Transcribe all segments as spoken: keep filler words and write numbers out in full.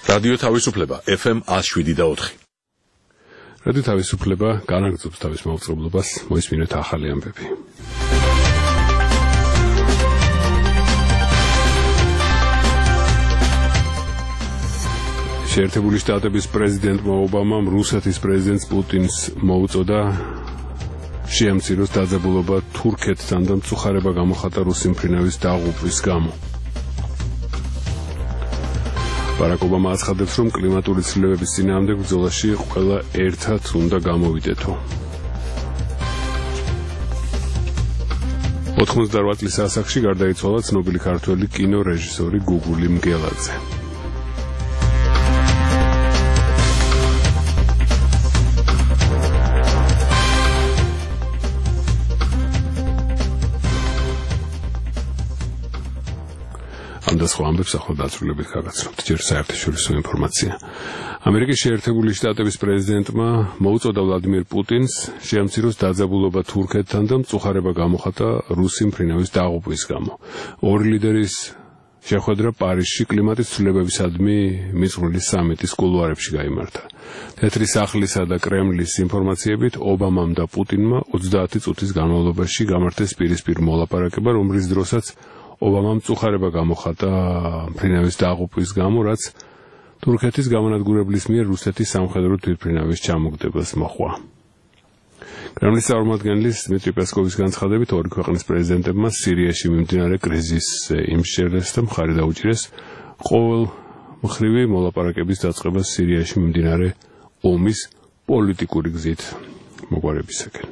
რადიო თავისუფლება ეფ ემ one oh seven და four. რადიო თავისუფლება განაგრძობს თავის მაუწყებლობას, მოისმინეთ ახალი ამბები. შეერთებული შტატების პრეზიდენტმა ობამამ რუსეთის პრეზიდენტს პუტინს მოუწოდა შეამციროს დაძაბულობა თურქეთთან და მწუხარება გამოხატა რუსი მფრინავის დაღუპვის გამო. ბარაკ ობამა აცხადებს, რომ კლიმატური ცვლილებების წინააღმდეგ ბრძოლაში ყველა ერთად უნდა გამოვიდეთო. ოთხმოცდაოთხ წლის ასაკში გარდაიცვალა ცნობილი ქართველი კინორეჟისორი გუგული მგელაძე. და სხვა ამბებს ახლა დაწვრილებით გაგაცნობთ. ჯერ საერთაშორისო ინფორმაცია. ამერიკის შეერთებული შტატების პრეზიდენტმა მოუწოდა ვლადიმირ პუტინს შეამციროს დაძაბულობა თურქეთთან და მწუხარება გამოხატა რუსი მფრინავის დაღუპვის გამო. ორი ლიდერის შეხვედრა პარიზში კლიმატის ცვლილებებისადმი მიწვრილი სამიტის კულუარებში გაიმართა. თეთრი სახლისა და კრემლის ინფორმაციებით ობამამ და პუტინმა ოცდაათი წუთის განმავლობაში გამართეს პირისპირ მოლაპარაკება, რომლის დროსაც ობამამ მწუხარება გამოხატა მფრინავის დაღუპვის გამო, რაც თურქეთის გამანადგურებლის მიერ რუსეთის სამხედრო თვითმფრინავის ჩამოგდებას მოჰყვა. კრემლის წარმომადგენლის დმიტრი პესკოვის განცხადებით, ორი ქვეყნის პრეზიდენტებმა სირიაში მიმდინარე კრიზისზე იმსჯელეს და მხარი დაუჭირეს ყოველმხრივი მოლაპარაკების დაწყებას სირიაში მიმდინარე ომის პოლიტიკური გზით მოგვარებისაკენ.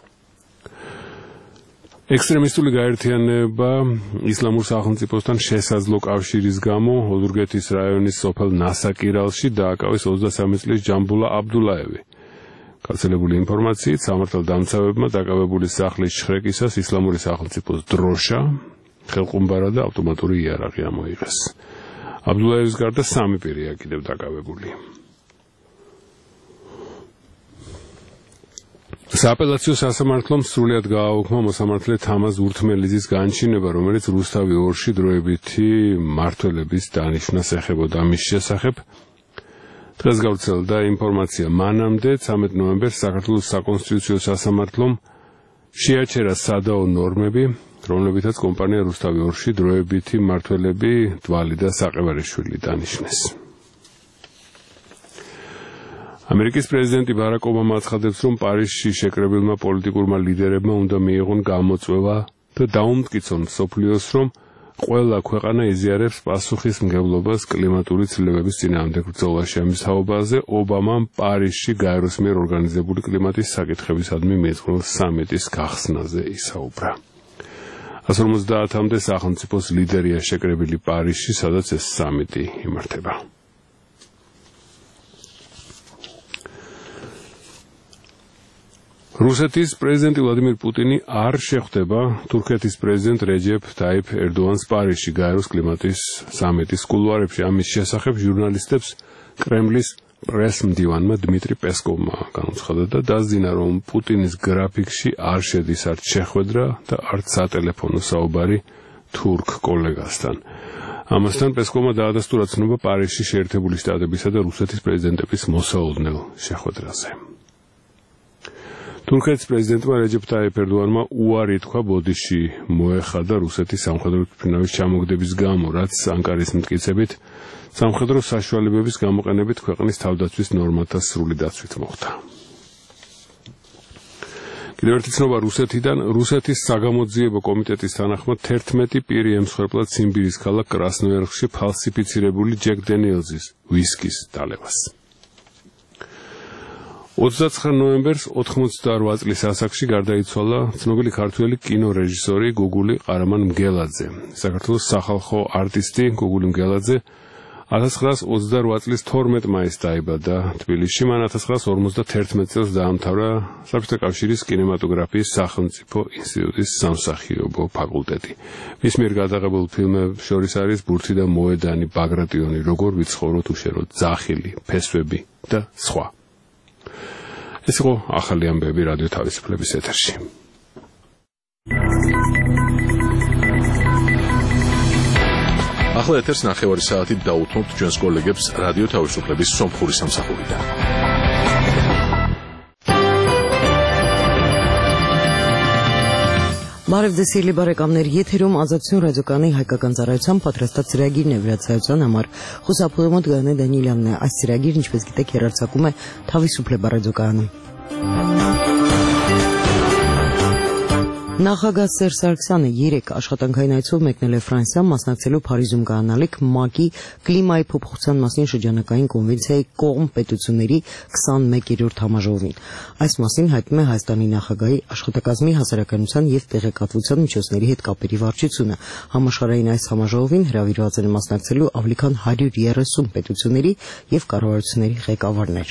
ექსტრემისტული გაერთიანება ისლამურ სახელმწიფოსთან შესაძლო კავშირის გამო ოზურგეთის რაიონის სოფელ ნასაკირალში დააკავეს ოცდასამი წლის ჯამბულა აბდულაევი. გავრცელებული ინფორმაციით, სამართალდამცავებმა დაკავებული სახლის შხრეკისას ისლამური სახელმწიფოს დროშა, ხელყუმბარა და ავტომატური იარაღი ამოიღეს. აბდულაევის გარდა სამი პირია კიდევ დაკავებული. სააპელაციო სასამართლომ სრულად გააუქმა მოსამართლე თამაზ ურთმელიძის განჩინება, რომელიც რუსთავი ორში დროებითი მმართველების დანიშვნას ეხებოდა. მის შესახებ დღეს გავრცელდა ინფორმაცია. მანამდე ცამეტ ნოემბერს საქართველოს საკონსტიტუციო სასამართლომ შეაჩერა სადაო ნორმები, რომლებითაც კომპანია რუსთავი ორში დროებითი მმართველები დვალი და საყევარიშვილი დანიშნეს. ამერიკის პრეზიდენტი ბარაკ ობამა აცხადებს, რომ პარიზში შეკრებილმა პოლიტიკურმა ლიდერებმა უნდა მიიღონ გამოწვევა და დაუმტკიცონ მსოფლიოს, რომ ყველა ქვეყანა იზიარებს პასუხისმგებლობას კლიმატური ცვლილებების წინააღმდეგ ბრძოლაში. ამის თაობაზე ობამამ პარიზში გაეროს მიერ ორგანიზებული კლიმატის საკითხებისადმი მიწყრულ სამიტის გახსნაზე ისაუბრა. one hundred fifty-მდე სახელმწიფოს ლიდერია შეკრებილი პარიზში, სადაც ეს სამიტი იმართება. რუსეთის პრეზიდენტი ვლადიმირ პუტინი არ შეხვდება თურქეთის პრეზიდენტ რეჯეფ ტაიფ ერდოანს პარიზში გაეროს კლიმატის სამიტის კულუარებში. ამის შესახებ ჟურნალისტებს კრემლის პრეს-მდივანმა დმიტრი პესკოვმა განუცხადა და დასძინა, რომ პუტინის გრაფიკში არ შედის არც შეხვედრა და არც სატელეფონო საუბარი თურქ კოლეგასთან. ამასთან პესკოვმა დაადასტურა ცნობა პარიზში შეერთებული შტატებისა და რუსეთის პრეზიდენტების მოსაოდნელ შეხვედრაზე. თურქეთის პრეზიდენტმა რეჯეფ ტაიფ ერდოანმა უარი თქვა ბოდიში მოეხადა რუსეთის სამხედრო თვითმფრინავის ჩამოგდების გამო, რაც ანკარის მტკიცებით სამხედრო საშუალებების გამოყენებით ქვეყნის თავდაცვის ნორმათა სრული დაცვით მოხდა. კიდევ ერთი ცნობა რუსეთიდან. რუსეთის საგამოძიებო კომიტეტის თანახმად თერთმეტი პირი ემსხვერპლა ციმბირის ქალაქ კრასნოიარსკში ფალსიფიცირებული ჯეკ დენიელზის ვისკის დალევას. ოცდაცხრა ნოემბერს ოთხმოცდაორვა წლის ასაკში გარდაიცვალა ცნობილი ქართველი კინორეჟისორი გუგული ყარამან მგელაძე. საქართველოს სახალხო არტისტი გუგული მგელაძე one thousand nine hundred ოცდაორვა წლის თორმეტ მაისს დაიბადა თბილისში. მან one thousand nine hundred ორმოცდათერთმეტ წელს დაამთავრა საბჭოთა კავშირის კინემატოგრაფიის სახელმწიფო ინსტიტუტის სამსახიობო ფაკულტეტი. მის მიერ გადაღებულ ფილმებს შორის არის ბურთი და მოედანი, ბაგრატიონი, როგორ ვიცხოვროთ უშეროდ, ძახილი, ფესვები და სხვა. ეს იყო ახალი ამბები რადიო თავისუფლების ეთერში. ახლა ეთერს ნახევარი საათით დაუთმობთ ჩვენს კოლეგებს რადიო თავისუფლების სომხური სამსახურიდან. Բարև ձեզ սիրելի բարեկամներ, եթերում Ազատություն ռադիոկայանի հայկական ծառայության պատրաստած ծրագիրն է վրացայության համար։ Խոսափողը Գաներ Դանիելյանն է։ Այս ծրագիրը, ինչպես գիտեք, հեռարձակում է Թավիսուփլե ռադիոկայանում։ Նախագահ Սերժ Սարգսյանը երեք աշխատանքային այցով մեկնել է Ֆրանսիա, մասնակցելու Փարիզում կայանալիք ՄԱԿ-ի կլիմայի փոփոխության մասին շրջանային կոնվենցիայի կողմ պետությունների քսանմեկերորդ համաժողովին։ Այս մասին հայտնում է Հայաստանի նախագահի աշխատակազմի հասարակայնության եւ տեղեկատվության միջոցների հետ կապերի վարչությունը։ Համաշխարհային այս համաժողովին հրավիրված են մասնակցելու ավելի քան հարյուր երեսուն պետությունների եւ կառավարությունների ղեկավարներ։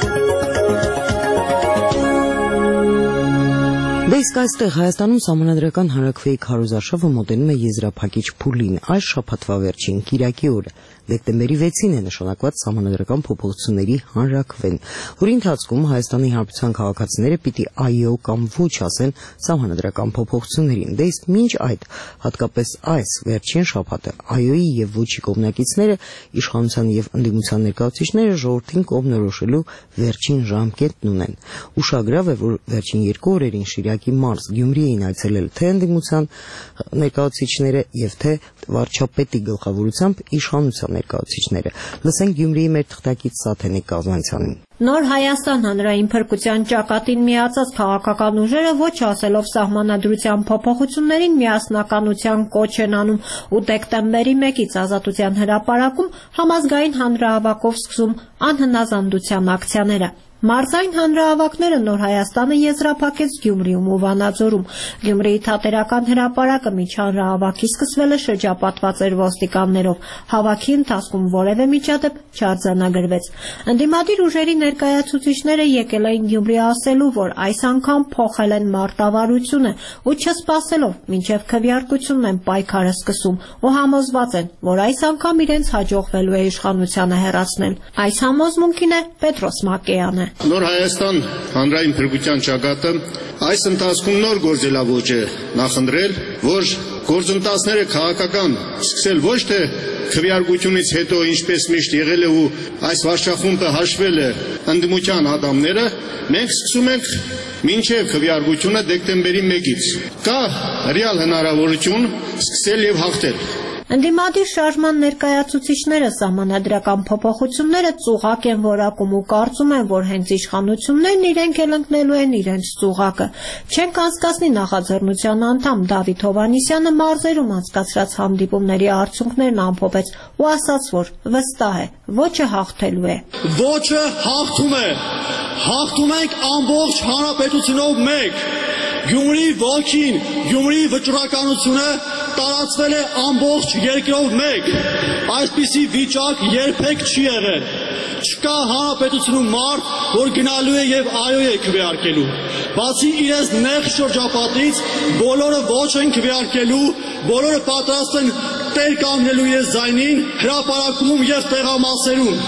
Դե իսկ այստեղ Հայաստանում Սահմանադրական հանրաքվեի քարոզարշավը մոտենում է եզրափակիչ փուլին։ Այս շաբաթվա վերջին Կիրակի օրը դեկտեմբերի վեցին է նշանակված Սահմանադրական փոփոխությունների հանրաքվեն, որի ընթացքում Հայաստանի Հանրապետության քաղաքացիները պիտի այո կամ ոչ ասեն Սահմանադրական փոփոխություններին։ Դե իսկ մինչ այդ, հատկապես այս վերջին շաբաթը, այոյի եւ ոչի կողմնակիցները, իշխանության եւ ընդդիմության ներկայացուցիչները ժողովրդին կողմնորոշելու վերջին ժամկետն ունեն։ Ուշագրավ է, որ վերջին երկու օրերին Շիրակի մարզ Գյումրի էին այցելել թե ընդդիմության ներկայացուցիչները եւ թե վարչապետի գլխավորությամբ իշխանության ներկայացուցիչները։ Լսենք Գյումրիի մեր թղթակից Սաթենիկ Կազանցյանին։ Նոր Հայաստան հանրային փրկության ճակատին միացած քաղաքական ուժերը ոչ ասելով սահմանադրության փոփոխություններին միասնականության կոչ են անում ու դեկտեմբերի մեկից Ազատության հրապարակում համազգային հանրահավաքով սկսում անհնազանդության ակցիաները։ Մարզային հանրահավաքները Նոր Հայաստանը եզրափակեց Գյումրիում ու Վանաձորում։ Գյումրիի թատերական հրապարակը միջանրահավաքի սկսվել է շրջապատված էր ոստիկաններով։ Հավաքի ընթացքում որևէ միջադեպ չարձանագրվեց։ Ընդդիմադիր ուժերի ներկայացուցիչները եկել էին Գյումրի ասելու, որ այս անգամ փոխել են մարտավարությունը ու չսպասելով մինչև քվեարկությունն են պայքարը սկսում ու համոզված են, որ այս անգամ իրենց հաջողվելու է իշխանությանը հեռացնել։ Այս համոզմունքին է Պետրոս Մակեյանը։ Նոր Հայաստան հանրային փրկության ճակատը այս ընթացքում նոր գործելավոճ է նախընտրել, որ գործընթացները քաղաքական սկսել ոչ թե քվեարկությունից հետո, ինչպես միշտ եղել է ու այս վարչախումբը հաշվել է ընդդիմության ադամները, մենք սկսում ենք մինչև քվեարկությունը դեկտեմբերի մեկից։ Կա ռեալ հնարավորություն սկսել եւ հաղթել։ Ընդդիմադիր շարժման ներկայացուցիչները սահմանադրական փոփոխությունները ծուղակ են որակում ու կարծում են, որ հենց իշխանություններն իրենք էլ ընկնելու են իրենց ծուղակը։ Չենք անցկացնի նախաձեռնության անդամ Դավիթ Հովհաննիսյանը մարզերում անցկացրած հանդիպումների արդյունքներն ամփոփեց ու ասաց, որ վստահ է, ոչը հաղթելու է։ Ոչը հաղթում է։ Հաղթում ենք ամբողջ հանրապետությունով մեկ։ Գյումրի ոգին, Գյումրի վճռականությունը տարածվել է ամբողջ երկրով մեկ։ Այսպիսի վիճակ երբեք չի եղել։ Չկա հանրապետությունում մարդ, որ գնալու է եւ այո է քվեարկելու։ Բացի իրենց նեղ շրջապատից, բոլորը ոչ են քվեարկելու, բոլորը պատրաստ են տեր կանգնելու ես ձայնին, հրապարակումում եւ տեղամասերում։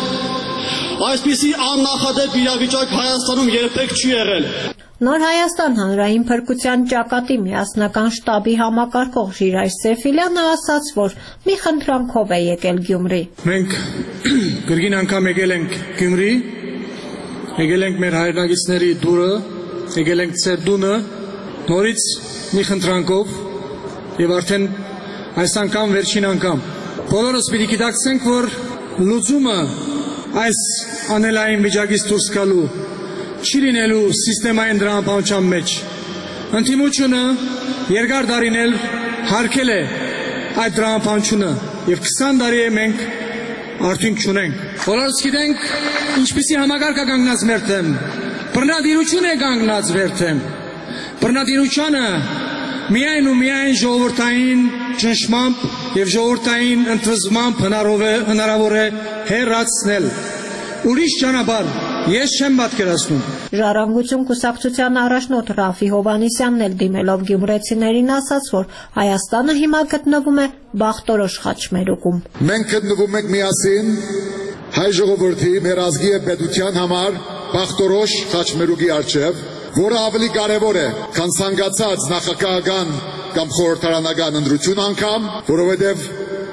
Այսպիսի աննախադեպ իրավիճակ Հայաստանում երբեք չի եղել։ Նոր Հայաստան հանրային փրկության ճակատի միասնական շտաբի համակարգող Ժիրայր Սեֆիլյանը ասաց, որ մի խնդրանքով է եկել Գյումրի։ Մենք գրգին անգամ եկել ենք Գյումրի, եկել ենք մեր հայրենագիտների դուրը, եկել ենք ծեր դունը, նորից մի խնդրանքով եւ արդեն այս անգամ վերջին անգամ։ Բոլորս պիտի գիտակցենք, որ լուծումը այս անելային վիճակից դուրս գալու չի լինելու սիստեմային դրամապանության մեջ։ Ընդդիմությունը երկար տարիներ հարգել է այդ դրամապանությունը եւ քսան տարի է մենք արդյունք չունենք։ Բոլորս գիտենք ինչպիսի համակարգ է կանգնած մեր դեմ։ Բռնադիրություն է կանգնած մեր դեմ։ Բռնադիրությունը միայն ու միայն ժողովրդային ճնշմամբ եւ ժողովրդային ընդվզմամբ հնարավոր է հեռացնել։ Ուրիշ ճանապարհ ես չեմ պատկերացնում։ Ժառանգություն կուսակցության առաջնորդ Ռաֆի Հովհաննիսյանն էլ դիմելով գյումրեցիներին ասաց, որ Հայաստանը հիմա գտնվում է բախտորոշ խաչմերուկում։ Մենք գտնվում ենք միասին հայ ժողովրդի մեր ազգի եւ պետության համար բախտորոշ խաչմերուկի առջև, որը ավելի կարևոր է, քան ցանկացած նախագահական կամ խորհրդարանական ընտրություն անգամ, որովհետեւ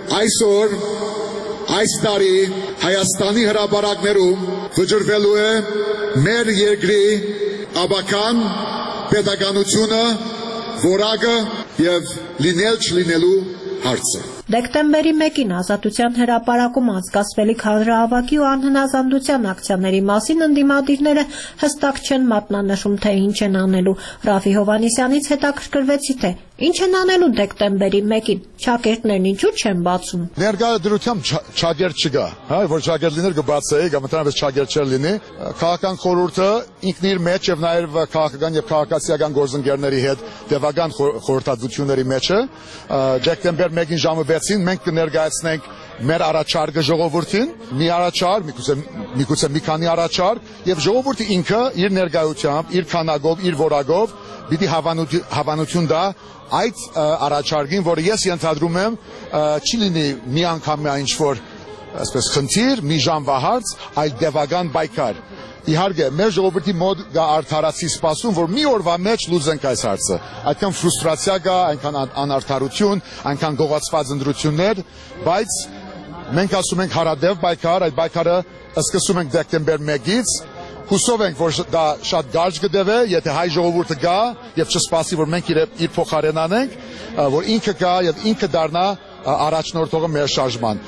այսօր այս տարի Հայաստանի հրապարակներում վճռվելու է մեր երկրի աբական պետականությունը, որակը եւ լինել չլինելու հարցը։ Դեկտեմբերի մեկին Ազատության հրապարակում անցկացվելիք հանրահավաքի ու անհնազանդության ակցիաների մասին ընդդիմադիրները հստակ չեն մատնանշում, թե ինչ են անելու։ Ռաֆի Հովհաննիսյանից հետաքրքրվեցի, թե ինչ են անելու դեկտեմբերի մեկին, չակերտներն ինչու չեն բացում։ Ներկայությամբ չակերտ չկա, հա, որ չակերտ լիներ կբացեի, կամ ընդհանրապես չակերտ չէր լինի։ Քաղաքական խորհուրդը ինքն իր մեջ եւ նաեւ քաղաքական եւ քաղաքացիական գործընկերների հետ տևական խորհրդատվությունների մեջ է։ Դեկտեմբեր մեկին ժամը վեցին մենք կներկայացնենք մեր առաջարկը ժողովրդին, մի առաջարկ, միգուցե միգուցե մի քանի առաջարկ, եւ ժողովուրդը ինքը իր ներկայությամբ, իր քանակով, իր որակով պիտի հավանություն տա այդ առաջարկին, որը ես ենթադրում եմ չի լինի մի անգամ ինչ որ այսպես խնդիր, մի ժամվա հարց, այլ տևական պայքար։ Իհարկե, մեր ժողովրդի մոտ կա արդարացի սպասում, որ մի օրվա մեջ լուծենք այս հարցը։ Այդքան ֆրուստրացիա կա, այնքան անարդարություն, այնքան գողացված ընտրություններ, բայց մենք ասում ենք հարադեպ պայքար, այդ պայքարը սկսում ենք դեկտեմբեր մեկից, հուսով ենք, որ դա շատ կարճ կտևի, եթե հայ ժողովուրդը գա եւ չսպասի, որ մենք իր փոխարեն անենք, որ ինքը գա եւ ինքը դառնա առաջնորդողը մեր շարժման։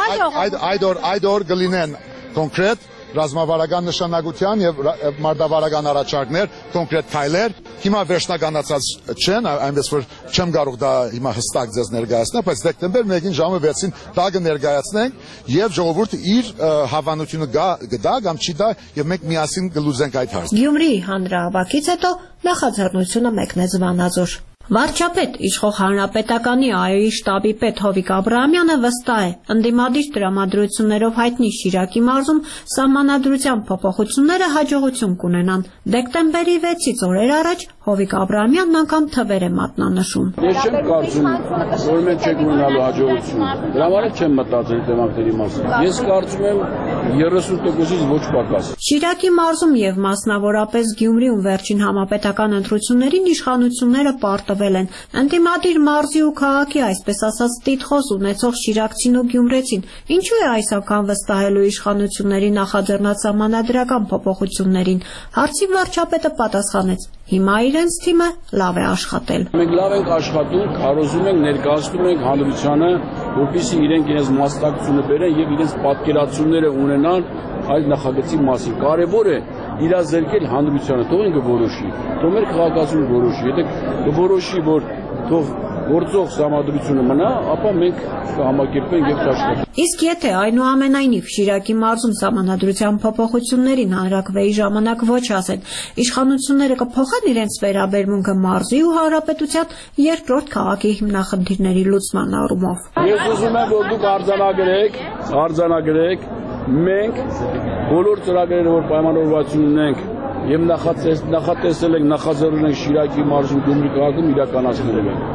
Այդ օր այդ օր կլինեն կոնկրետ ռազմավարական նշանակության եւ մարտավարական առաջարկներ, կոնկրետ քայլեր։ Հիմա վերջնականացած չեն, այնպես որ չեմ կարող դա հիմա հստակ ձեզ ներկայացնել, բայց դեկտեմբեր մեկին ժամը վեցին դա կներկայացնենք եւ ժողովուրդը իր հավանությունը գտա կամ չի դա եւ մենք միասին կլուծենք այդ հարցը։ Գյումրիի հանրահավաքից հետո նախաձեռնությունը մեկնեց Վանաձոր։ Վարչապետ իշխող Հանրապետականի ԱՅՈ-ի շտաբի պետ Հովիկ Աբրահամյանը վստահ է, ընդդիմադիր տրամադրություններով հայտնի Շիրակի մարզում սահմանադրության փոփոխությունները հաջողություն կունենան։ Դեկտեմբերի վեցից օրեր առաջ Հովիկ Աբրահամյանն անգամ թվեր է մատնանշում։ Ես չեմ կարծում, որ մենք չենք ունենալու հաջողություն։ Դրա համար չեմ մտածել տեմանքների մասին։ Ես կարծում եմ երեսուն տոկոսից ոչ պակաս։ Շիրակի մարզում եւ մասնավորապես Գյումրիում վերջին համապետական ընտրություններին իշխանությունները պարտվել են։ Ընդդիմադիր մարզի ու քաղաքի, այսպես ասած, տիտղոս ունեցող շիրակցին ու գյումրեցին ինչու է այս անգամ վստահելու իշխանությունների նախաձեռնած սահմանադրական փոփոխություններին։ Հարցի վարչապետը պատասխանեց. հիմա իրենց թիմը լավ է աշխատել։ Մենք լավ ենք աշխատում, քարոզում ենք, ներկայացնում ենք հանրությանը, որպեսզի իրենք իրենց մասնակցությունը բերեն եւ իրենց պատկերացումները ունենան այս նախագծի մասին։ Կարևոր է իրազեկել հանրությանը, թող ինքը որոշի, թող մեր քաղաքացիությունը որոշի։ Եթե կորոշի, որ թող գործող սահմանադրությունը մնա, ապա մենք կհամակերպենք եւ կաշխատենք։ Իսկ եթե այնուամենայնիվ Շիրակի մարզում սահմանադրության փոփոխություններին հանրակրվեի ժամանակ ոչ ասեն, իշխանությունները կփոխեն իրենց վերաբերմունքը մարզի ու հանրապետության երկրորդ քաղաքի հիմնախնդիրների լուծման առումով։ Ես ուզում եմ, որ դուք արձանագրեք, արձանագրեք, մենք բոլոր ծրագրերը, որ պայմանավորվածություն ունենք եւ նախատեսել ենք, նախաձեռնել ենք Շիրակի մարզում Գյումրի քաղաքում իրականացնել ենք։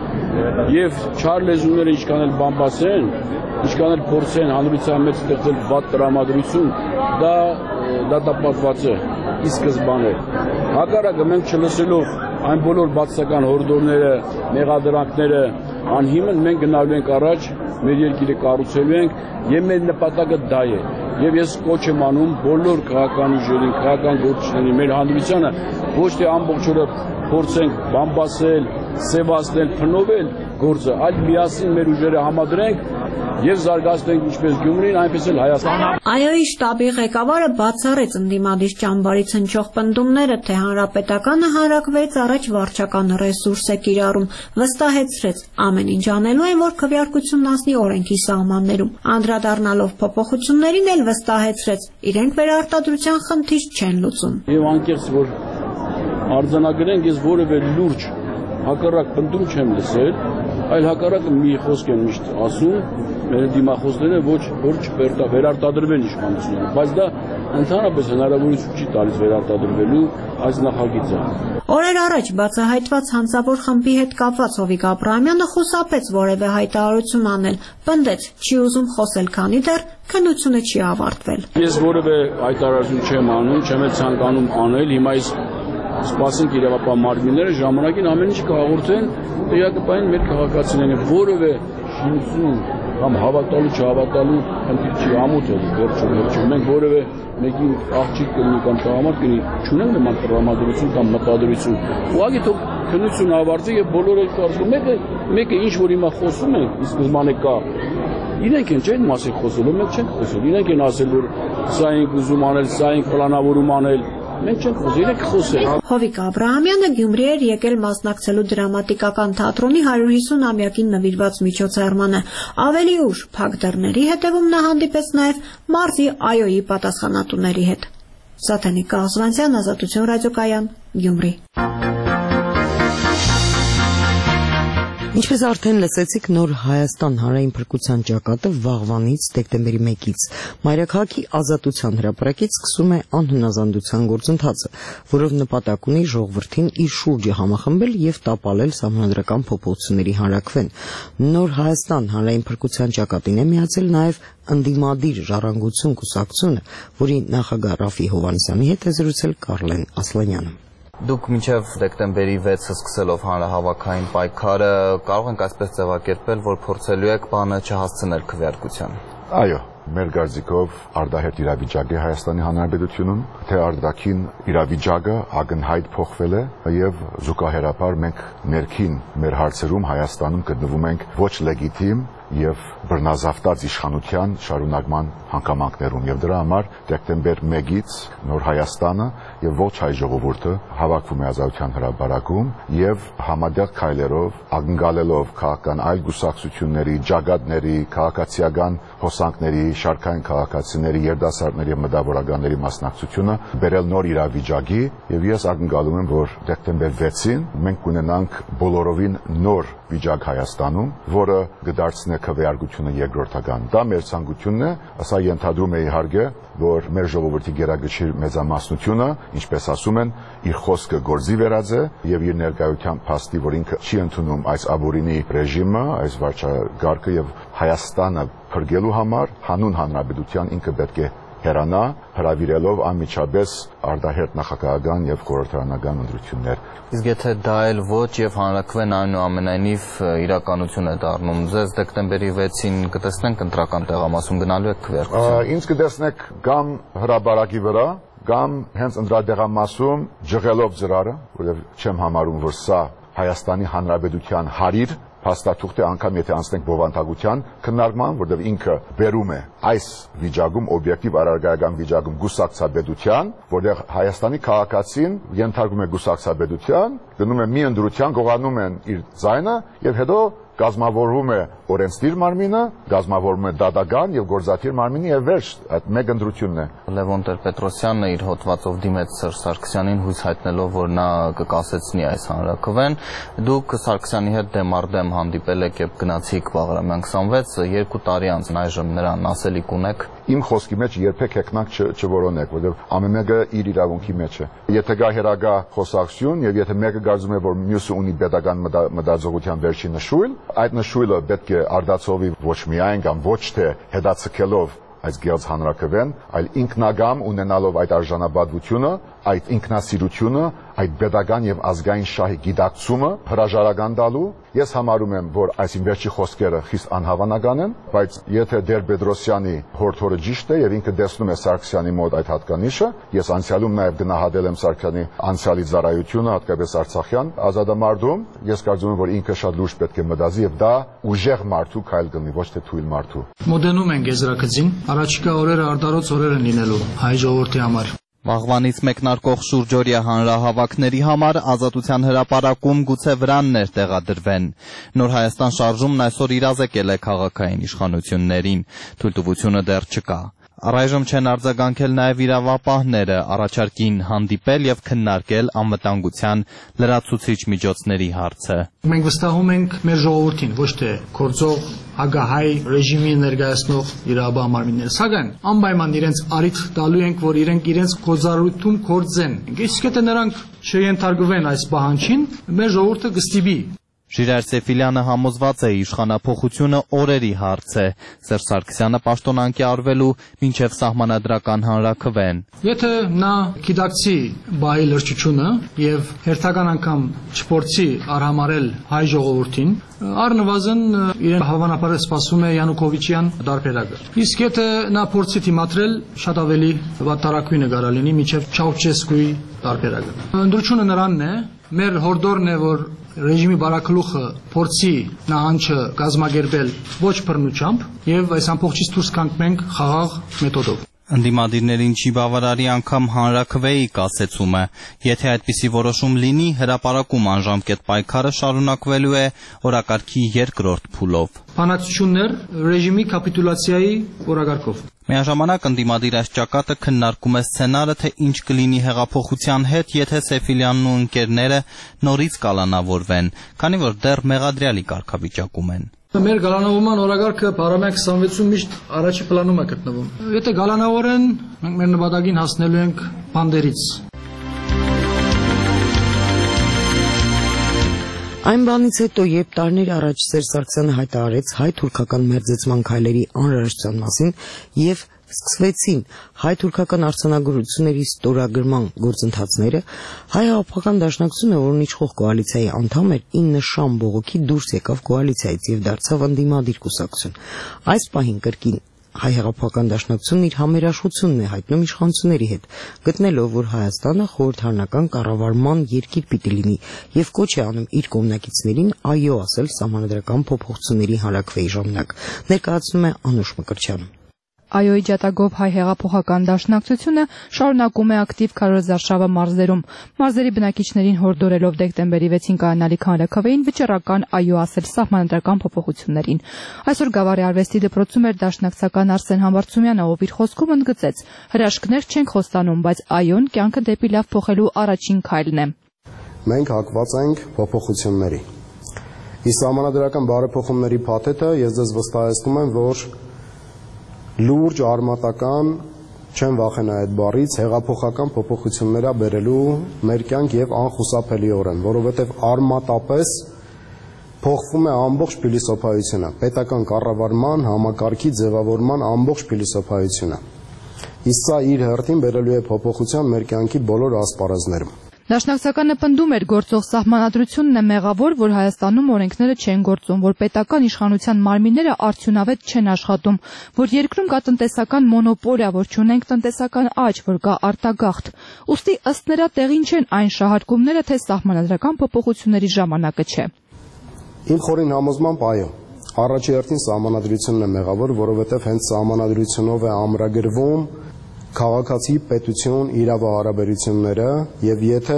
Եվ չար լեզուները ինչքան էլ բամբասեն, ինչքան էլ փորձեն հանրության մեջ ստեղծել վատ տրամադրություն, դա դատապարտված է ի սկզբանե։ Հակառակը մենք չլսելով այն բոլոր բացասական հորդորները, մեղադրանքները, անհիմն մենք գնալու ենք առաջ, մեր երկիրը կառուցելու ենք եւ մեր նպատակը դա է։ Եվ ես կոչ եմ անում բոլոր քաղաքական ուժերին, քաղաքական գործիչներին, մեր հանրությանը ոչ թե ամբողջ օրը փորձենք բամբասել, սևացնել, փնովել գործը, այլ միասին մեր ուժերը համադրենք եւ զարգացնենք ինչպես Գյումրին, այնպես էլ Հայաստանը։ ԱՅՈ-ի շտաբի ղեկավարը բացառեց ընդդիմադիր ճամբարից հնչող պնդումները, թե հանրապետականը հանրակրվեից առաջ վարչական ռեսուրս է կիրառում, վստահեցրեց ամեն ինչ անելու են, որ քվեարկությունն անցնի օրենքի սահմաններում։ Անդրադառնալով փոփոխություններին էլ վստահեցրեց, իրենք վերարտադրության խնդիր չեն լուծում։ Եվ անկեղծ որ արձանագրենք, ես որևէ լուրջ հակառակ պնդում չեմ լսել, այլ հակառակը մի խոսք են միշտ ասում, մեր դիմախոսները ոչ որ չվերարտադրվեն իշխանությունները, բայց դա ընդհանրապես հնարավորություն չի տալիս վերարտադրվելու այս նախագիծը։ Օրեր առաջ բացահայտված հանցավոր խմբի հետ կապված Հովիկ Աբրահամյանը խուսափեց որևէ հայտարարություն անել, պնդեց, չի ուզում խոսել, քանի դեռ քննությունը չի ավարտվել։ Ես որևէ հայտարարություն չեմ անում, չեմ ցանկանում անել, հիմա այս սպասենք իրավապահ մարմինները ժամանակին ամեն ինչ կհաղորդեն տեղակայեն մեր քաղաքացիներին, որևէ շինություն կամ հավատալու չհավատալու խնդիր չի, ամոթ է վերջում վերջում մենք որևէ մեկին աղջիկ կլինի կամ տղամարդ կլինի չունենք նման տրամադրություն կամ մտադրություն ուղղակի թող քննություն ավարտի եւ բոլորը կարծում մեկը մեկը ինչ որ հիմա խոսում է ի սկզբանե կա իրենք են չէ՞ մասին խոսելու մենք չենք խոսել իրենք են ասել որ սա ենք ուզում անել սա ենք պլանավորում անել մենք չենք խոսել իրենք խոսել Հովիկ Աբրահամյանը Գյումրի էր եկել մասնակցելու դրամատիկական թատրոնի հարյուր հիսուն-ամյակին նվիրված միջոցառմանը ավելի ուշ փակ դռների հետևում նա հանդիպեց նաև մարզի ԱՅՈ-ի պատասխանատուների հետ Սաթենիկ Կազվանցյան Ազատություն ռադիոկայան Գյումրի Ինչպես արդեն լսեցիք, Նոր Հայաստան հանրային փրկության ճակատը վաղվանից դեկտեմբերի մեկից Մայրաքաղաքի Ազատության հրապարակից սկսում է անհնազանդության գործընթացը, որով նպատակ ունի ժողովրդին իր շուրջը համախմբել եւ տապալել սահմանադրական փոփոխությունների հանրաքվեն։ Նոր Հայաստան հանրային փրկության ճակատին է միացել նաեւ ընդդիմադիր ժառանգություն կուսակցությունը, որի նախագահ Ռաֆի Հովհաննիսյանի հետ է զրուցել Կարլեն Ասլանյանը։ Դուք մինչև դեկտեմբերի վեցը սկսելով հանրահավաքային պայքարը կարող ենք այսպես ձևակերպել, որ փորձելու եք բանը չհասցնել քվեարկության։ Այո, մեր գարզիկով արդահերթ իրավիճակ է Հայաստանի Հանրապետությունում, թե արտաքին իրավիճակը ակնհայտ փոխվել է եւ զուգահեռաբար մենք ներքին մեր հարցերում Հայաստանում գտնվում ենք ոչ լեգիտիմ եւ բռնազավթած իշխանության շարունակման հանգամանքներում եւ դրա համար դեկտեմբեր մեկից Նոր Հայաստանը եւ ոչ հայ ժողովուրդը հավաքվում է Ազատության հրապարակում եւ համատեղ քայլերով ակնկալելով քաղաքական այլ գուսակցությունների, ջագատների, քաղաքացիական հոսանքների, շարքային քաղաքացիների, երդասարտների եւ մտավորականների մասնակցությունը բերել նոր իրավիճակի եւ ես ակնկալում եմ որ դեկտեմբեր վեցին մենք կունենանք բոլորովին նոր վիճակ Հայաստանում, որը կդարձնի քվեարկությունը երկրորդական։ Դա մեր ցանկությունն է, սա ենթադրում է իհարկե, որ մեր ժողովրդի գերագշիր մեծամասնությունը, ինչպես ասում են, իր խոսքը գործի վերած է եւ իր ներկայության փաստի, որ ինքը չի ընդունում այս աբորինի ռեժիմը, այս վարչագարկը եւ Հայաստանը փրկելու համար հանուն հանրապետության ինքը պետք է հեռանա, հրավիրելով անմիջապես արդահերթ նախագահական եւ խորհրդարանական ընտրություններ։ Իսկ եթե դա էլ ոչ եւ հանրաքվեն այնուամենայնիվ իրականություն է դառնում, ձեզ դեկտեմբերի վեցին կտեսնենք ընտրական տեղամասում գնալու եք քվեարկության։ Ինձ կտեսնեք կամ հրաբարակի վրա, կամ հենց ընտրատեղամասում ջղելով ծրարը, որովհետեւ չեմ համարում, որ սա Հայաստանի Հանրապետության հարիր փաստաթուղթ է անգամ եթե անցնենք բովանդակության քննարկման, որտեղ ինքը բերում է այս վիճակում օբյեկտիվ առարկայական վիճակում գուսակցաբեդության, որտեղ Հայաստանի քաղաքացին ենթարկում է գուսակցաբեդության, դնում է մի ընդրության, գողանում են իր ձայնը եւ հետո կազմավորվում է օրենսդիր մարմինը, կազմավորվում է դատական եւ գործադիր մարմինը եւ վերջ այդ մեկ ընտրությունն է։ Լևոն Տեր-Պետրոսյանն իր հոդվածով դիմեց Սերժ Սարգսյանին հույս հայտնելով, որ նա կկասեցնի այս հանրաքվեն։ Դուք Սարգսյանի հետ դեմարդեմ հանդիպել եք եւ գնացիք Բաղրամյան քսանվեց, երկու տարի անց այժմ նրան ասելիք ունեք։ Իմ խոսքի մեջ երբեք հեքնակ չորոնեք, որովհետեւ ամեն մեկը իր իրավունքի մեջ է։ Եթե գա հերագա խոսակցություն եւ եթե մեկը կարծում է, որ մյուսը ունի pedagogan մտածողության վերջին նշույլ, այդ նշույլը պետք է արդացովի ոչ միայն կամ ոչ թե հետացկելով այս գերց հանրաքվեն, այլ ինքնագամ ունենալով այդ արժանապատվությունը, այդ ինքնասիրությունը, այդ pedagogan եւ ազգային շահի գիտակցումը հրաժարական տալու։ Ես համարում եմ, որ այս վերջի խոսքերը խիստ անհավանական են, բայց եթե Տեր-Պետրոսյանի հորդորը ճիշտ է եւ ինքը տեսնում է Սարգսյանի մոտ այդ հատկանիշը, ես անցյալում նաեւ գնահատել եմ Սարգսյանի անցյալի ծառայությունը, հատկապես Արցախյան ազատամարտում, ես կարծում եմ, որ ինքը շատ լուրջ պետք է մտածի եւ դա ուժեղ մարդու քայլ կլինի, ոչ թե թույլ մարդու։ Մոդենում ենք եզրակացին, առաջիկա օրերը արդարոց օրեր են լինելու հայ ժողովրդի համար։ Վաղվանից մեկնարկող շուրջօրյա հանրահավաքների համար Ազատության հրապարակում գուցե վրաններ տեղադրվեն։ Նոր Հայաստան շարժումն այսօր իրազեկել է քաղաքային իշխանություններին, թույլտվությունը դեռ չկա։ Առայժմ չեն արձագանքել նաև իրավապահները առաջարկին հանդիպել եւ քննարկել անվտանգության լրացուցիչ միջոցների հարցը։ Մենք վստահում ենք մեր ժողովրդին, ոչ թե գործող ագահայ ռեժիմի ներկայացնող իրավապահ մարմինները, սակայն անպայման իրենց արիթ տալու ենք, որ իրենք իրենց գործառույթում կործեն։ Իսկ եթե նրանք չենթարկվեն այս պահանջին, մեր ժողովուրդը կստիպի Ժիրայր Սեֆիլյանը համոզված է իշխանափոխությունը օրերի հարց է։ Սերժ Սարգսյանը պաշտոնանկի արվելու մինչև սահմանադրական հանրաքվեն։ Եթե նա գիտակցի բայի լրջությունը եւ հերթական անգամ չփորձի արհամարել հայ ժողովրդին, առնվազն իրեն հավանաբար սպասում է Յանուկովիչյան դարբերակը։ Իսկ եթե նա փորձի դիմադրել, շատ ավելի վատարակույնը կարա լինի մինչև Չաուշեսկուի դարբերակը։ Ընդրությունը նրանն է, մեր հորդորն է, որ ռեժիմի բարակլուխը փորձի նահանջը կազմակերպել ոչ բռնությամբ եւ այս ամբողջից դուրս գանք մենք խաղաղ մեթոդով։ Ընդդիմադիրներին չի բավարարի անգամ հանրաքվեի կասեցումը։ Եթե այդպիսի որոշում լինի, հրապարակում անժամկետ պայքարը շարունակվելու է օրակարգի երկրորդ փուլով։ Բանակցություններ ռեժիմի կապիտուլյացիայի օրակարգով։ Միաժամանակ ընդդիմադիր այս ճակատը քննարկում է սցենարը, թե ինչ կլինի հեղափոխության հետ, եթե Սեֆիլյանն ու ընկերները նորից կալանավորվեն, քանի որ դեռ մեղադրյալի կարգավիճակում են։ Մեր գալանավորման օրակարգը Փարամյա քսանվեցում միշտ առաջի պլանում է գտնվում։ Եթե գալանավորեն, մենք մեր նպատակին հասնելու ենք բանդերից։ Այն բանից հետո, երբ տարիներ առաջ Սերժ Սարգսյանը հայտարարեց հայ-թուրքական մերձեցման քայլերի անհրաժեշտության մասին եւ սկսվեցին հայ-թուրքական արձանագրությունների ստորագրման գործընթացները, հայ-հեղափոխական դաշնակցությունը, որն իշխող կոալիցիայի անդամ էր, ինը շամ բողոքի դուրս եկավ կոալիցիայից եւ դարձավ ընդդիմադիր կուսակցություն։ Այս պահին կրկին հայ-հեղափոխական դաշնակցությունն իր համերաշխությունն է հայտնում իշխանությունների հետ, գտնելով, որ Հայաստանը խորհրդարանական կառավարման երկիր պիտի լինի եւ կոչ է անում իր կողմնակիցներին այո ասել սահմանադրական փոփոխությունների հանրաքվեի ժամանակ, ներկայացնում է Անուշ Մկրտչյանը։ Այոյի ջատագով հայ հեղափոխական դաշնակցությունը շարունակում է ակտիվ քարոզարշավը մարզերում։ Մարզերի բնակիչներին հորդորելով դեկտեմբերի վեցին կայանալիք հանրաքվեին վճռական այո ասել սահմանադրական փոփոխություններին։ Այսօր Գավառի արվեստի դպրոցում էր դաշնակցական Արսեն Համբարձումյանը, ով իր խոսքում ընդգծեց. հրաշքներ չենք խոստանում, բայց այոն կյանքը դեպի լավ փոխելու առաջին քայլն է։ Մենք հակված ենք փոփոխությունների։ Իսկ սահմանադրական բարեփոխումների փաթեթը ես ձեզ վստահեցնում եմ, որ լուրջ արմատական չեն վախենա այդ բառից հեղափոխական փոփոխություններ բերելու մեր կյանք եւ անխուսափելիորեն, որովհետեւ արմատապես փոխվում է ամբողջ փիլիսոփայությունը, պետական կառավարման համակարգի ձևավորման ամբողջ փիլիսոփայությունը։ Իսկ սա իր հերթին բերելու է փոփոխության մեր կյանքի բոլոր ասպարեզներում։ Դաշնակցականը պնդում էր գործող սահմանադրությունն է մեղավոր, որ Հայաստանում օրենքները չեն գործում, որ պետական իշխանության մարմինները արդյունավետ չեն աշխատում, որ երկրում կա տնտեսական մոնոպոլիա, որ չունենք տնտեսական աճ, որ կա արտագաղթ։ Ուստի ըստ նրա տեղին չեն այն շահարկումները, թե սահմանադրական փոփոխությունների ժամանակը չէ։ Իմ խորին համոզմամբ այո, առաջի հերթին սահմանադրությունն է մեղավոր, որովհետև հենց սահմանադրությունով է ամրագրվում քաղաքացի պետություն իրավահարաբերությունները եւ եթե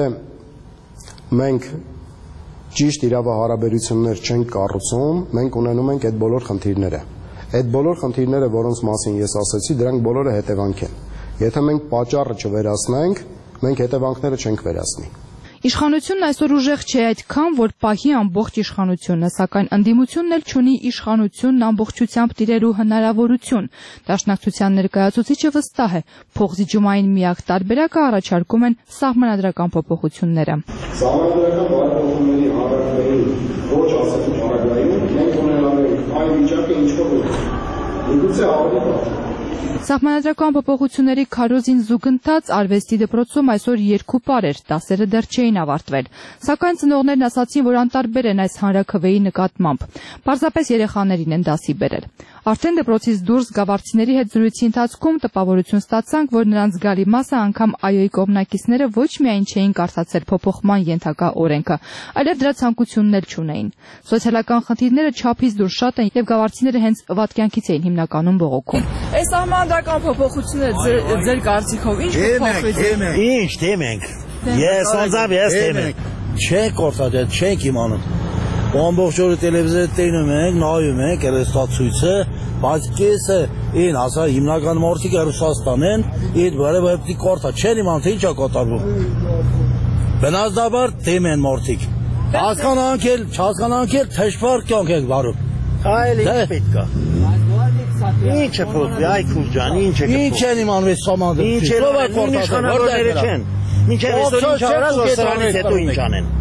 մենք ճիշտ իրավահարաբերություններ չենք կառուցում, մենք ունենում ենք այդ բոլոր խնդիրները։ Այդ բոլոր խնդիրները, որոնց մասին ես ասացի, դրանք բոլորը հետևանք են։ Եթե մենք պատճառը չվերացնենք, մենք հետևանքները չենք վերացնի։ Իշխանությունն այսօր ուժեղ չէ այդքան, որ պահի ամբողջ իշխանությունը, սակայն ընդդիմությունն էլ չունի իշխանությունն ամբողջությամբ տիրելու հնարավորություն։ Դաշնակցության ներկայացուցիչը վստահ է, փոխզիջումային միակ տարբերակը առաջարկում են սահմանադրական փոփոխությունները։ Սահմանադրական բարեփոխումների հանրաքվեի ոչ ասացի параգրաֆում մենք ունենալու ենք այն վիճակը, ինչ որ միգուցե ավելի բարձր։ Սահմանադրական փոփոխությունների քարոզին զուգընթաց արվեստի դպրոցում այսօր երկու պար էր, դասերը դեռ չէին ավարտվել, սակայն ծնողներն ասացին, որ անտարբեր են այս հանրաքվեի նկատմամբ, պարզապես երեխաներին են դասի բերել։ Արդեն դպրոցից դուրս գավառցիների հետ զրույցի ընթացքում տպավորություն ստացանք, որ նրանց զգալի մասը անգամ այոյի կողմնակիցները ոչ միայն չէին կարծացել փոփոխման ենթակա օրենքը, այլև դրա ցանկությունն էլ չունեին։ Սոցիալական խնդիրները չափից դուրս շատ են եւ գավառցիները հենց վատկյանքից էին հիմնականում բողոքում։ Այս սահմանադրական փոփոխությունները ձեր կարծիքով ինչ կփոխվի։ Ինչ դեմենք։ Ես անձամբ ես դեմենք։ Չեք կորտադել, չեք իմանում։ Ամբողջ օրը տելևիզիա տենում ենք, նայում ենք, երեստացույցը, բայց կեսը այն ասա հիմնական մարտիկը Ռուսաստանեն, այդ բարը բարի կորտա չեն իմանում, թե ինչ է կատարվում։ Բնազդաբար դեմ են մարտիկ։ Հասկանանք էլ, չհասկանանք էլ թշվառ կյանք ենք վարում։ Այլ ինչ պետք է։ Ինչ է փոխվի, այ քուր ջան, ինչ է։ Ինչ են իմանում այս սահմանադրությունը։ Ինչ է կորտա, որտեղ չեն։ Մինչև այսօր ինչ արած որ սրանից հետո ինչ անեն։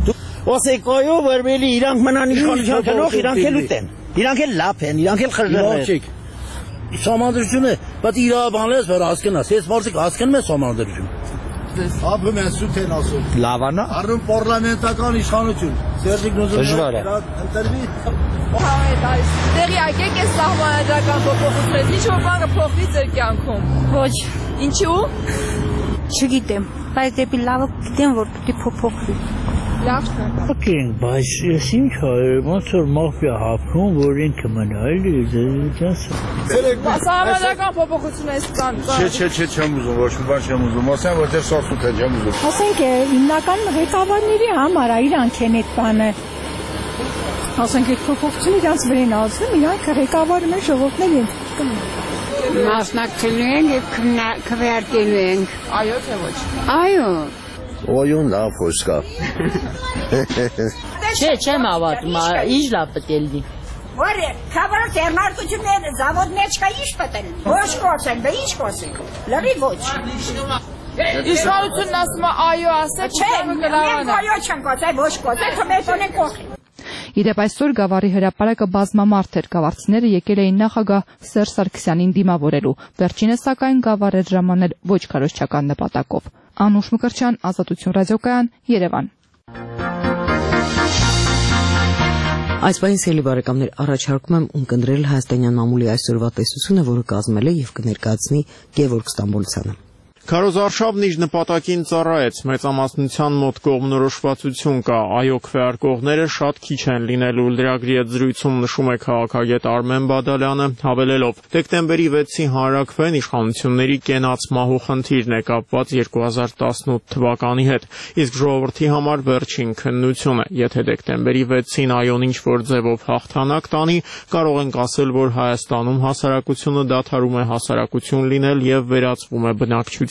Օսեկոյով վերբելի իրանք մնան իշխանության քնող, իրանք էլ ուտեն։ Իրանք էլ լապ են, իրանք էլ խրժներ են։ Սահմանադրությունը, բայց իրավաբանես վեր հասկնաս, ես մարդիկ հասկնում եմ սահմանադրություն։ Ապրում են սուտ են ասում։ Լավանա։ Առնում պարլամենտական իշխանություն։ Սերժիկ Նոզովյանը ընտրվի։ Տեղյակ եք այս սահմանադրական փոփոխությունից, ինչ-որ բան կփոխվի ձեր կյանքում։ Ոչ։ Ինչու՞։ Չգիտեմ, բայց դեպի լավը գիտեմ, որ պիտի փոփոխվի։ Լավ շնորհակալ։ Okay, բայց ես ինչ ոնց որ մաֆիա հապնում, որ ինքը մնա, էլի դες։ Սահմանադրական փոփոխություն է ստան։ Չէ, չէ, չէ, չեմ ուզում, ոչ մի բան չեմ ուզում, ասեմ, որտեղ սարսուտ է, չեմ ուզում։ Ասենք հիմնական ղեկավարների համար է իրանք են այդ բանը։ Ասենք այդ փոփոխությունը իրանց վրան ասում, իրանք ղեկավարում են ժողովուրդն են։ Մասնակցելու ենք եւ քվեարկելու ենք։ Այո, թե ոչ։ Այո։ Ոյուն լավ խոսքա։ Չէ, չեմ հավատում, ինչ լավ պետք է լինի։ Որ քավարը տերմարկությունները զավոդ մեջ կա ինչ պետք է։ Ոչ խոսեն, բա ինչ խոսեն։ Լրի ոչ։ Իշխանությունն ասում է այո, ասեք, չէ, մենք այո չենք ասել, ոչ խոսել, թմետոն են կողի։ Իդեպ այսօր գավառի հրապարակը բազմամարդ էր, գավառցիները եկել էին նախագահ Սերժ Սարգսյանին դիմավորելու, վերջինս սակայն գավառ էր ժամանել ոչ քարոզչական նպատակով։ Անուշ Մկրտչյան, Ազատություն ռադիոկայան, Երևան։ Այս պահին սիրելի բարեկամներ, առաջարկում եմ ունկնդրել հայաստանյան մամուլի այսօրվա տեսությունը, որը կազմել է եւ կներկայացնի Գևորգ Ստամբոլցյանը։ Քարոզարշավն իր նպատակին ծառայեց, մեծամասնության մոտ կողմնորոշվածություն կա, այո քվեարկողները շատ քիչ են լինելու, լրագրի հետ զրույցում նշում է քաղաքագետ Արմեն Բադալյանը, հավելելով. դեկտեմբերի վեցի հանրաքվեն իշխանությունների կենաց մահու խնդիրն է կապված երկու հազար տասնութ թվականի հետ, իսկ ժողովրդի համար վերջին քննություն է, եթե դեկտեմբերի վեցին այոն ինչ-որ ձևով հաղթանակ տանի, կարող ենք ասել, որ Հայաստանում հասարակությունը դադարում է հասարակություն լինել եւ վերածվում է բնակչության։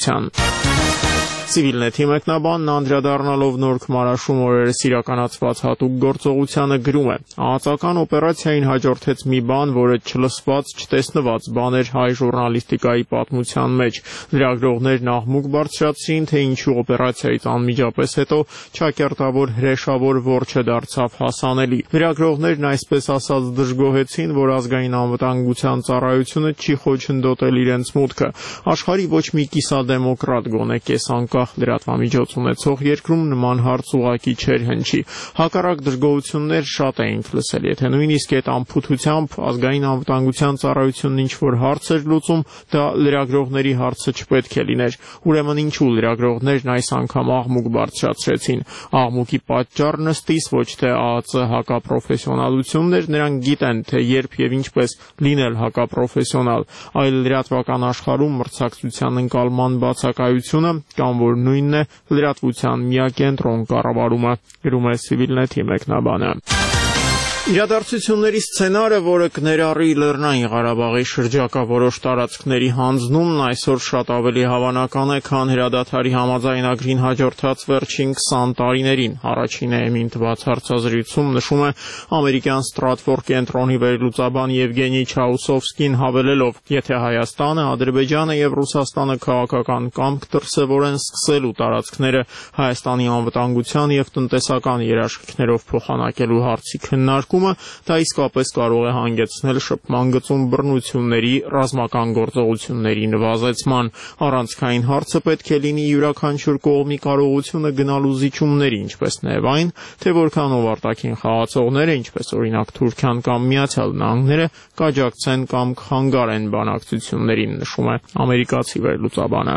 Civilnet-ի մեկնաբանն անդրադառնալով Նոր Քմարաշում օրերս իրականացված հատուկ գործողությանը գրում է. ահացական օպերացիային հաջորդեց մի բան, որը չլսված, չտեսնված բան էր հայ ժուրնալիստիկայի պատմության մեջ։ Լրագրողներն աղմուկ բարձրացրին, թե ինչու օպերացիայից անմիջապես հետո ճակերտավոր հրեշավոր որջը դարձավ հասանելի։ Լրագրողներն այսպես ասած դժգոհեցին, որ ազգային անվտանգության ծառայությունը չի խոչընդոտել իրենց մուտքը։ Աշխարհի ոչ մի կիսադեմոկրատ գոնե կես անկախ լրատվամիջոց ունեցող երկրում նման հարց ուղղակի չէր հնչի։ Հակառակ դժգոհություններ շատ էինք լսել, եթե նույնիսկ այդ անփութությամբ ազգային անվտանգության ծառայությունն ինչ-որ հարց էր լուծում, դա լրագրողների հարցը չպետք է լիներ։ Ուրեմն ինչու լրագրողներն այս անգամ աղմուկ բարձրացրեցին։ Աղմուկի պատճառն ըստիս ոչ թե ԱԱԾ հակապրոֆեսիոնալությունն էր, նրանք գիտեն, թե երբ եւ ինչպես լինել հակապրոֆեսիոնալ, այլ լրատվական աշխարհում մրցակցության ընկալման բացակայությունը կամ որ նույնն է լրատվության միակենտրոն կառավարումը, գրում է Civilnet-ի մեկնաբանը։ Իրադարձությունների սցենարը, որը կներառի Լեռնային Ղարաբաղի շրջակա որոշ տարածքների հանձնումն այսօր շատ ավելի հավանական է, քան հրադադարի համաձայնագրին հաջորդած վերջին քսան տարիներին։ Առաջին էմին տված հարցազրույցում նշում է ամերիկյան Ստրատֆորդ կենտրոնի վերլուծաբան Եվգենի Չաուսովսկին, հավելելով. եթե Հայաստանը, Ադրբեջանը եւ Ռուսաստանը քաղաքական կամք դրսեւորեն սկսելու տարածքները Հայաստանի անվտանգության եւ տնտեսական երաշխիքներով փոխանակելու հարցի քննարկումը, դա իսկապես կարող է հանգեցնել շփման գծում բռնությունների, ռազմական գործողությունների նվազեցման։ Առանցքային հարցը պետք է լինի յուրաքանչյուր կողմի կարողությունը գնալու զիջումների, ինչպես նաև այն, թե որքանով արտաքին խաղացողները, ինչպես օրինակ Թուրքիան կամ Միացյալ Նահանգները, կաջակցեն կամ կխանգարեն բանակցություններին, նշում է ամերիկացի վերլուծաբանը։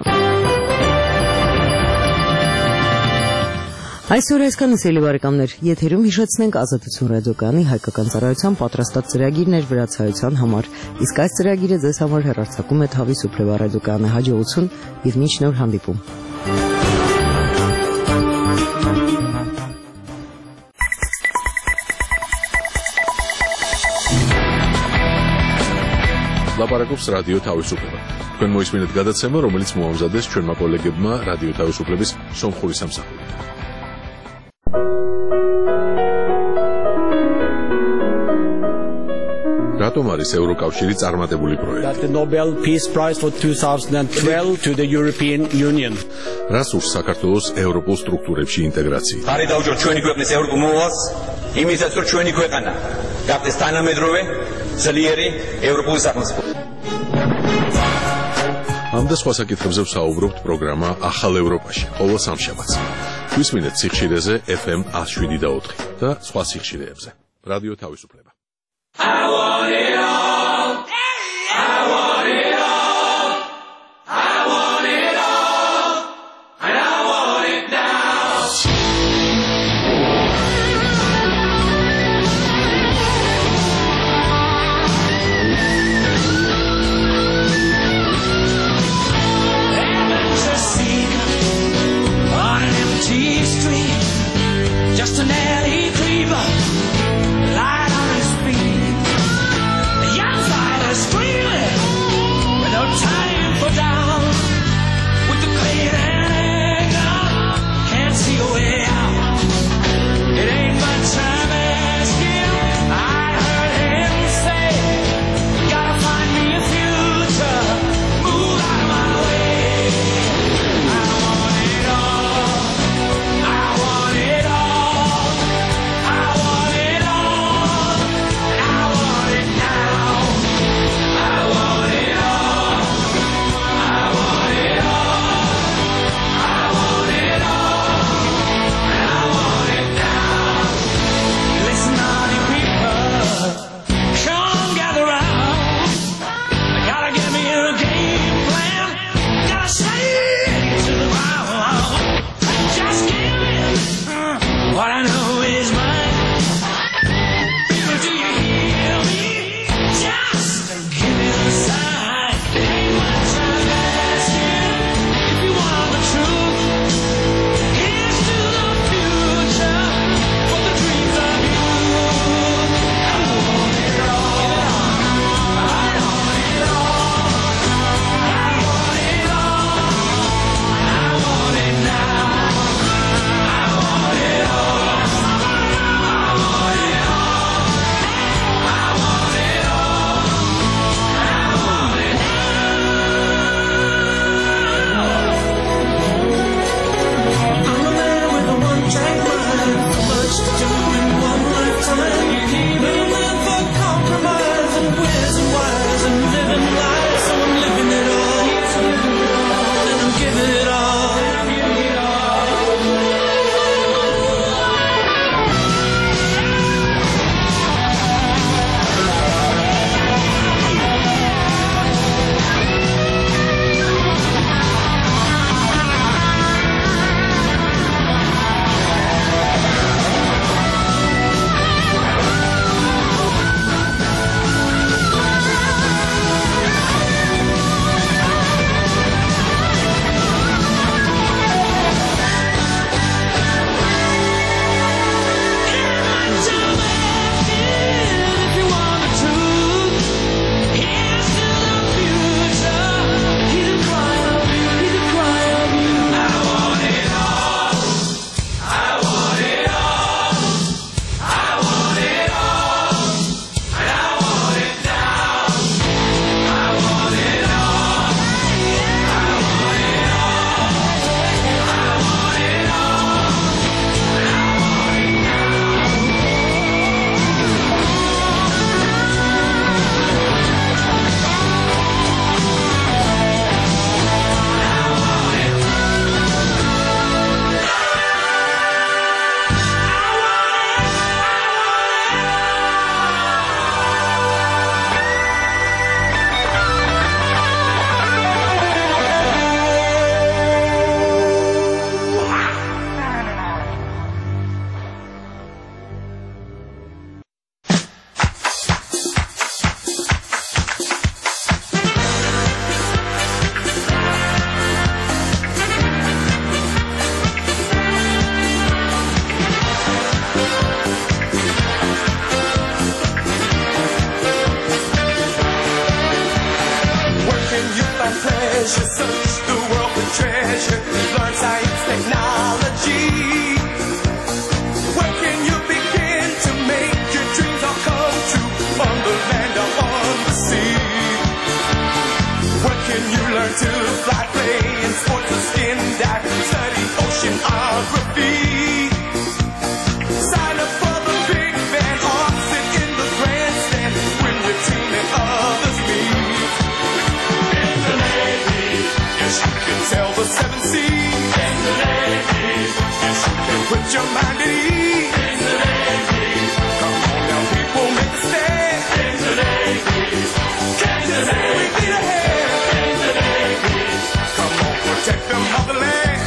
Այսօր այսքանը սիրելի բարեկամներ, եթերում հիշեցնենք Ազատություն ռադիոկայանի հայկական ծառայության պատրաստած ծրագիրներ վրացայության համար, իսկ այս ծրագիրը ձեզ համար հեռարձակում է Թավի Սուպրեվա ռադիոկայանը հաջողություն եւ մինչ նոր հանդիպում։ Լապարակով ռադիո Թավի Սուպրեվա։ Თქვენ მოისმინეთ გადაცემა, რომელიც მოამზადეს ჩვენმა კოლეგებმა რადიო თავისუფლების სომხური სამსახური. რატო რატომ არის ევროკავშირი წარმატებული პროექტი? That the Nobel Peace Prize for twenty twelve to the European Union. რას უშ საქართველოს ევროპულ სტრუქტურებში ინტეგრაცია? ხარი დაუჭირ ჩვენი ქვეყნის ევროპულ მოვალს, იმისაც რომ ჩვენი ქვეყანა გახდეს თანამედროვე, ძლიერი ევროპული სახელმწიფო. ამ და სხვა საკითხებზე ვსაუბრობთ პროგრამა ახალ ევროპაში, ყოველ სამშაბათს. გვისმინეთ სიხშირეზე F M one oh seven და four და სხვა სიხშირეებზე. რადიო თავისუფლება. I want it all. I want it all. I want it all. And I want it now. Heaven's a seeker on an empty street. Just an alley creeper. Light on his feet. A young your mind at ease. Come on now, people, make a stand. Can't you see we need a hand? Come on, protect the motherland.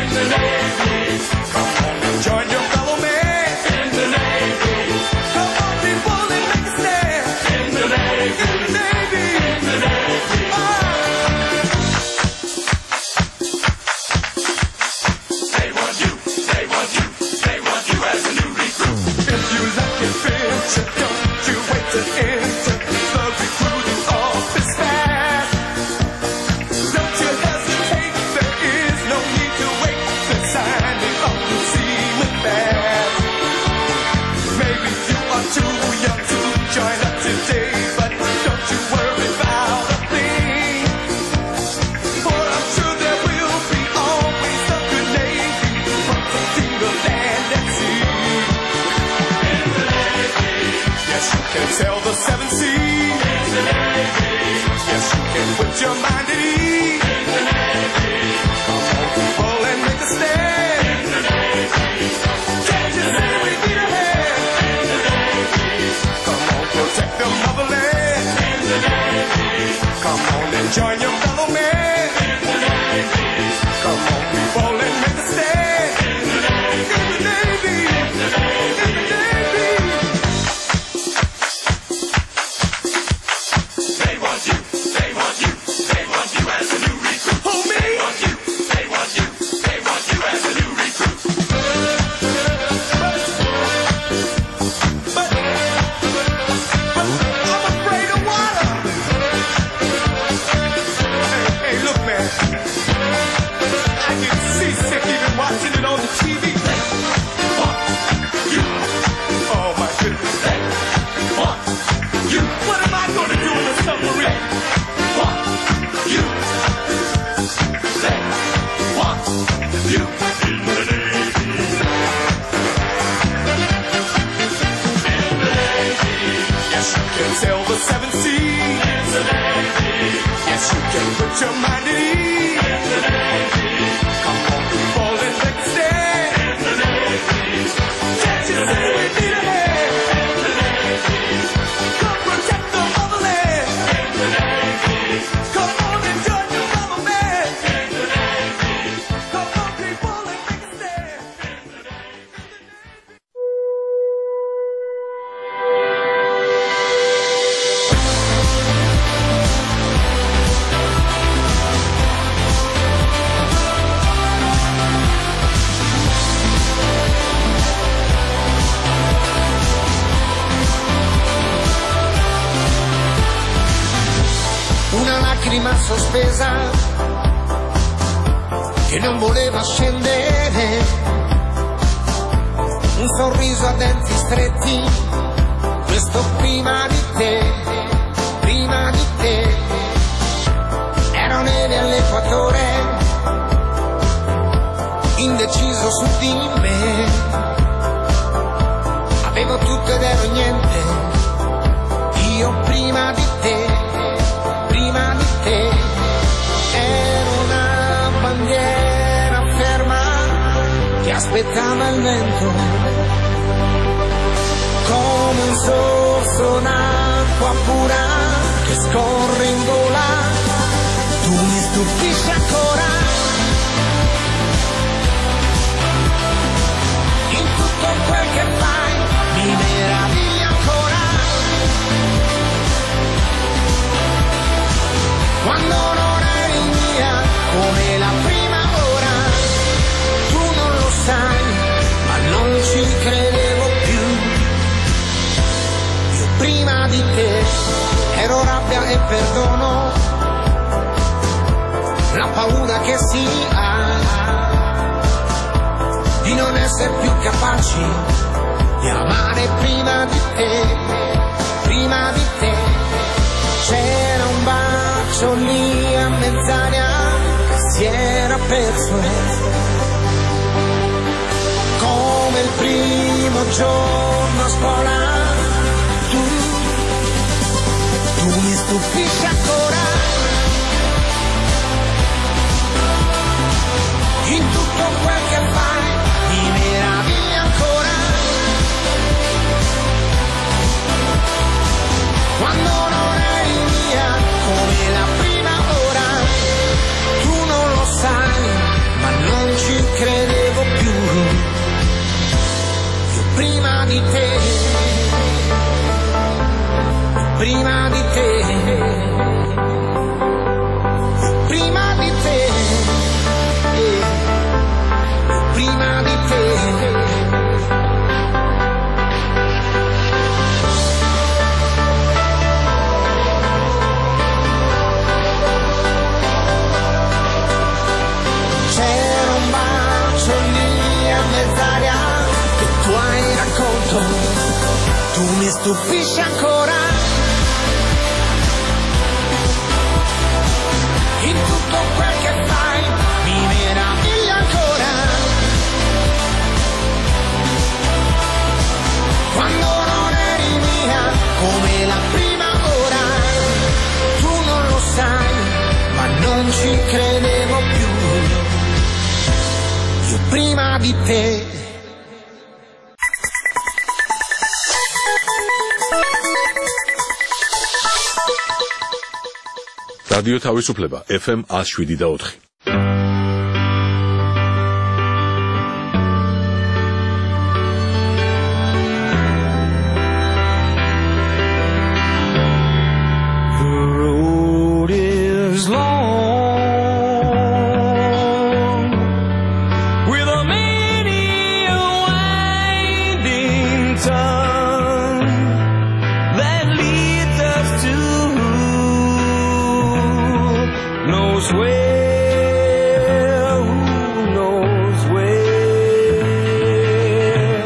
Come on and join your fellow man. Come on, people, and make a stand. In the Navy. In the Navy. In the Navy. Oh. They want you. They want you. They want you as a new recruit. If you like your picture, don't you wait to enter the recruiting office fast. Don't you hesitate. There is no need to wait. The signing up will seem fast. Maybe you are too young to join up today, but don't you worry about a thing. For I'm sure there will be always a good Navy from single land at sea. In the Navy, yes you can sail the seven seas. In the Navy, yes you can put your mind at ease. In the Navy, come on people and make a stand. In the Navy, can't you see we need a hand? In the Navy, come on protect the motherland. In the Navy, come on and join your fellow man. In the Navy, come on people and make a stand. In the Navy, in the Navy, in the Navy, in the Navy. They want you, they want you, they want you as a new recruit. Who, me? They want you, they want you, they want you as a new recruit. But, but I'm afraid of water. Hey, hey, look, man. I get seasick even watching it on the T V. They want you. Oh my goodness. They want you. What am I going to do in a submarine? They want you. They want you. In the Navy. In the Navy. Yes, you can sail the seven seas. In the Navy. Yes, you can put your mind at ease. In the Navy. Come on, people, and make a stand. In the Navy. Can't you see we need a hand? In the Navy. Come protect the motherland. In the Navy. Come on and join your fellow man. In the Navy. Come on, people, and make a stand. In the Navy. Una lacrima sospesa che non voleva scendere, un sorriso a denti stretti, questo prima di te, prima di te, ero neve all'equatore, indeciso su di me, avevo tutto ed ero niente, io prima di te. Prima di te ero una bandiera ferma che aspettava il vento, come un sorso d'acqua pura che scorre in gola. Tu mi stupisci ancora in tutto quel che fai, mi meravigli ancora. Quando non eri mia come la prima ora, tu non lo sai, ma non ci credevo più. Io prima di te ero rabbia e perdono, la paura che si ha di non essere più capaci di amare prima di te, prima di te. C'era un bacio lì a mezz'aria che si era perso, come il primo giorno a scuola. Tu, tu mi stupisci ancora in tutto quel che fai, mi meraviglia quando non eri mia come la prima ora. Tu non lo sai, ma non ci credevo più. Io prima di te, prima di te, prima di te, prima di te. C'era un bacio lì a mezz'aria che tu hai raccolto, tu mi stupisci ancora. In tutto quel che fai mi meraviglia ancora. Quando non eri mia come la prima ora. Tu non lo sai, ma non ci credevo più. Io prima di te. რადიო თავისუფლება ეფ ემ one oh seven და four. The road is long with a many winding turn that leads us to knows where, who knows where.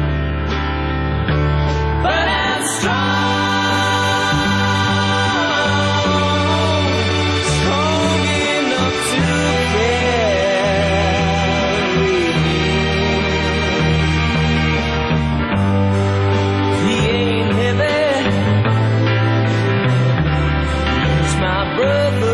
But I'm strong, strong enough to carry him. He ain't heavy, he's my brother.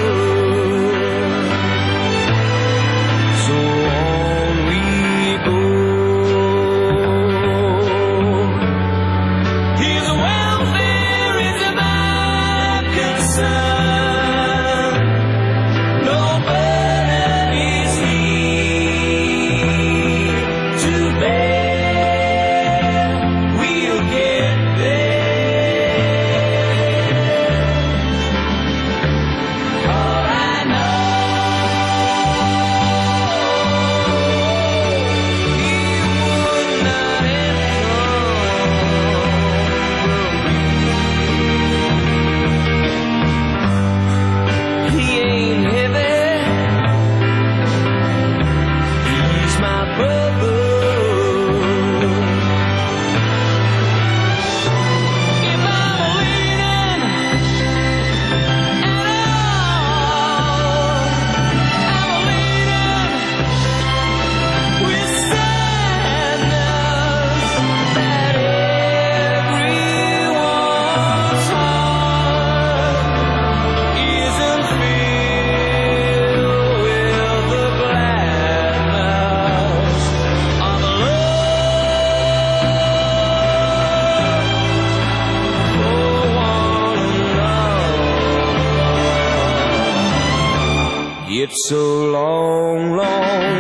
It's a long, long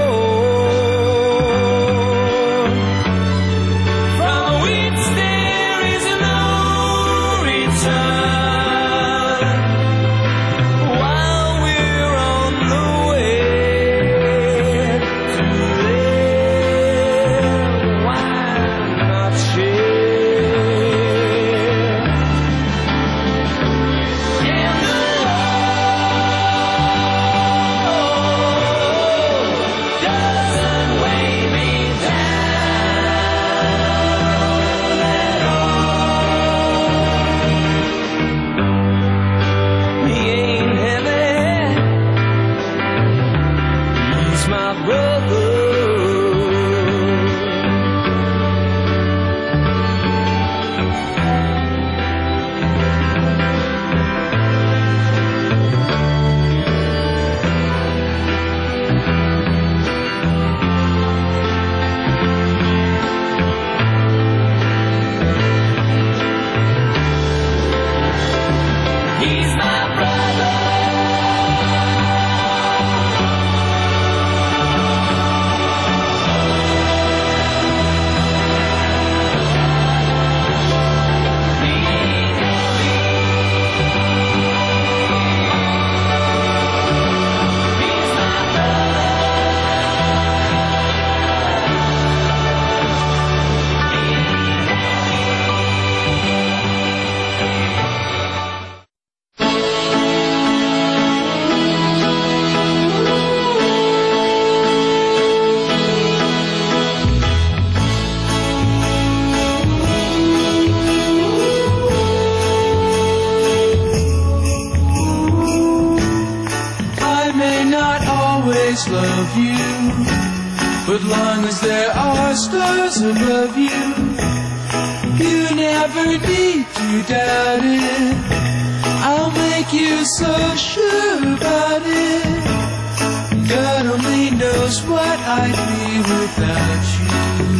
road. From which there is no return. While we're on the way to there, why not share? And the He's my brother. Love you, but long as there are stars above you, you never need to doubt it. I'll make you so sure about it. God only knows what I'd be without you.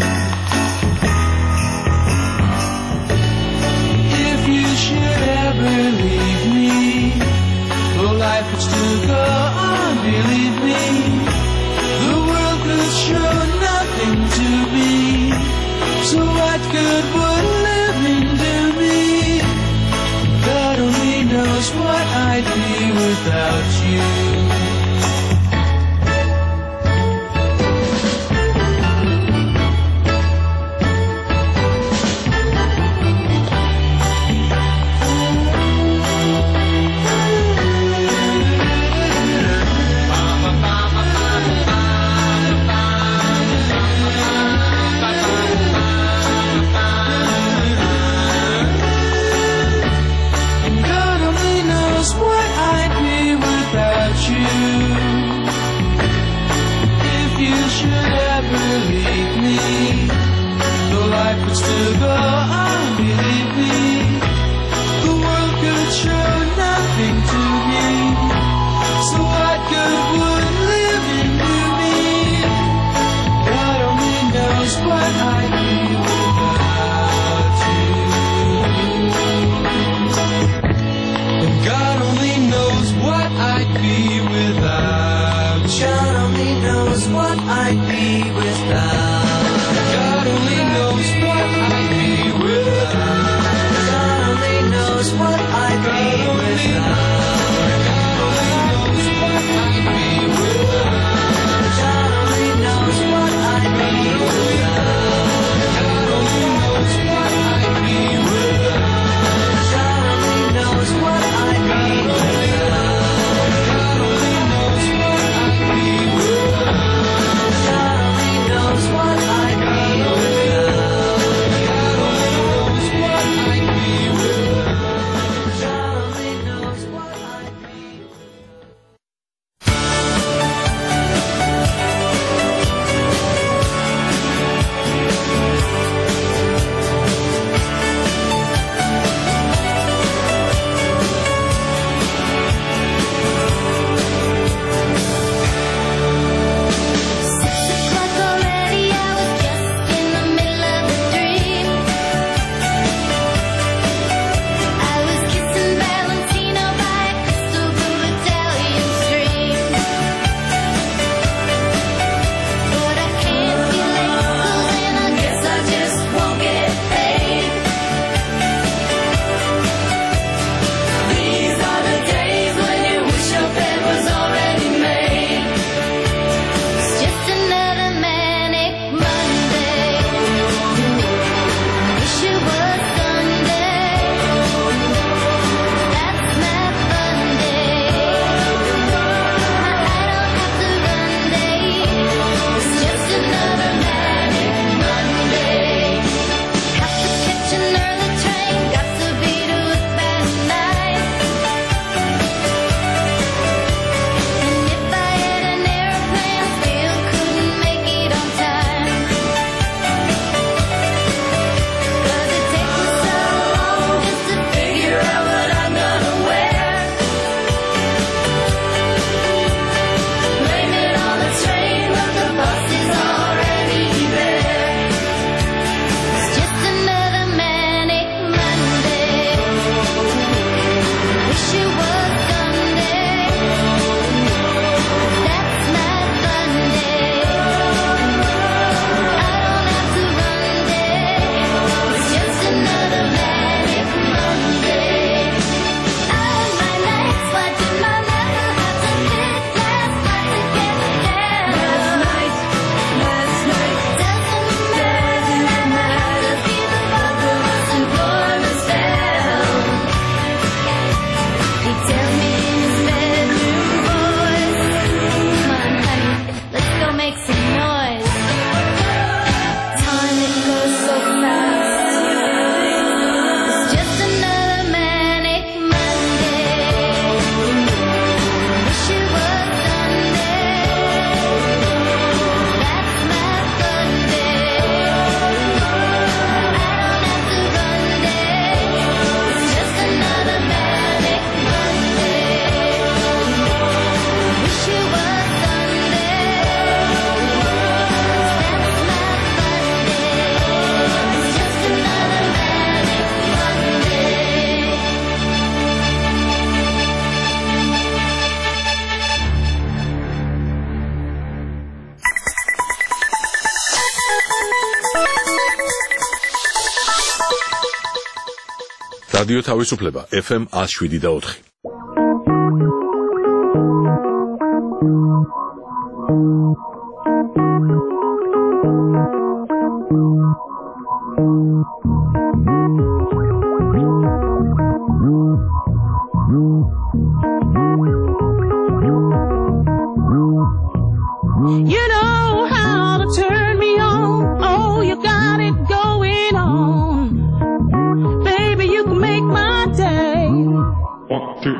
If you should ever leave me, well, life would still go on, believe me. The world could show nothing to me, so what good would living do me? God only knows what I'd be without you. Still go on, believe me. The world could show nothing to me, so what good would living do me? God only knows what I'd be without you. And God only knows what I'd be without you. God only knows what I'd be without. God only knows what I'd be without. God only knows what I'd be without. God only knows what I'd be without. God only knows what I'd be without. God only knows what I'd be without. God only knows what I'd be without. God only knows what I'd be without. God only knows what I'd be without. რადიო თავისუფლება ეფ ემ one oh seven და four. You know how to turn me on. Oh, you got it going on. Baby, you can make my day. One, two.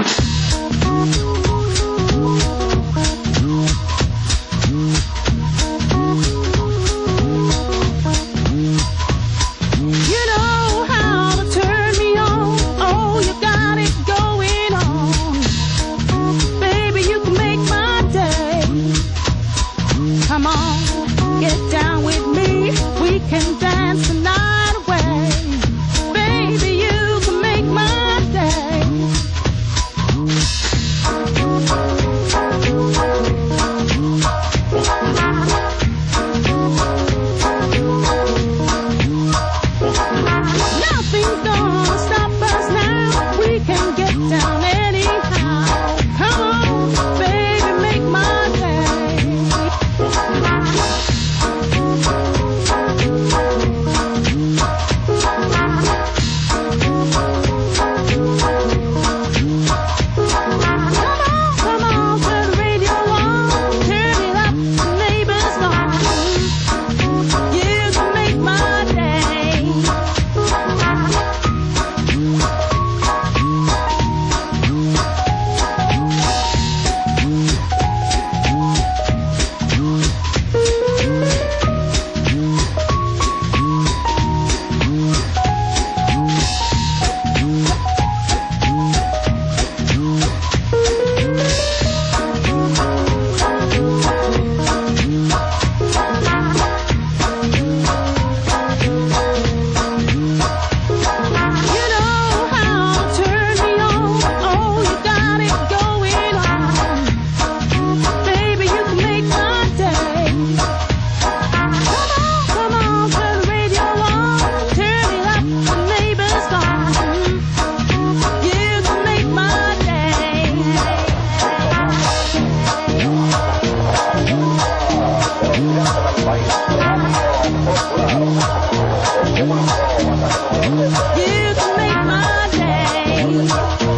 You know how to turn me on. Oh, you got it going on. Baby, you can make my day. Come on, get down with me. We can dance the night away. Baby, you can make my day. Nothing's gonna stop us now. We can get down anyhow. Come on, baby, make my day. Come on, turn the radio on, turn it up, the neighbors on. You can make my day. You know how to turn me on. Oh, you got it going on. Baby, you can make my day. Come on, come on, turn the radio on, turn it up, the neighbors on. You can make my day. You can make my day.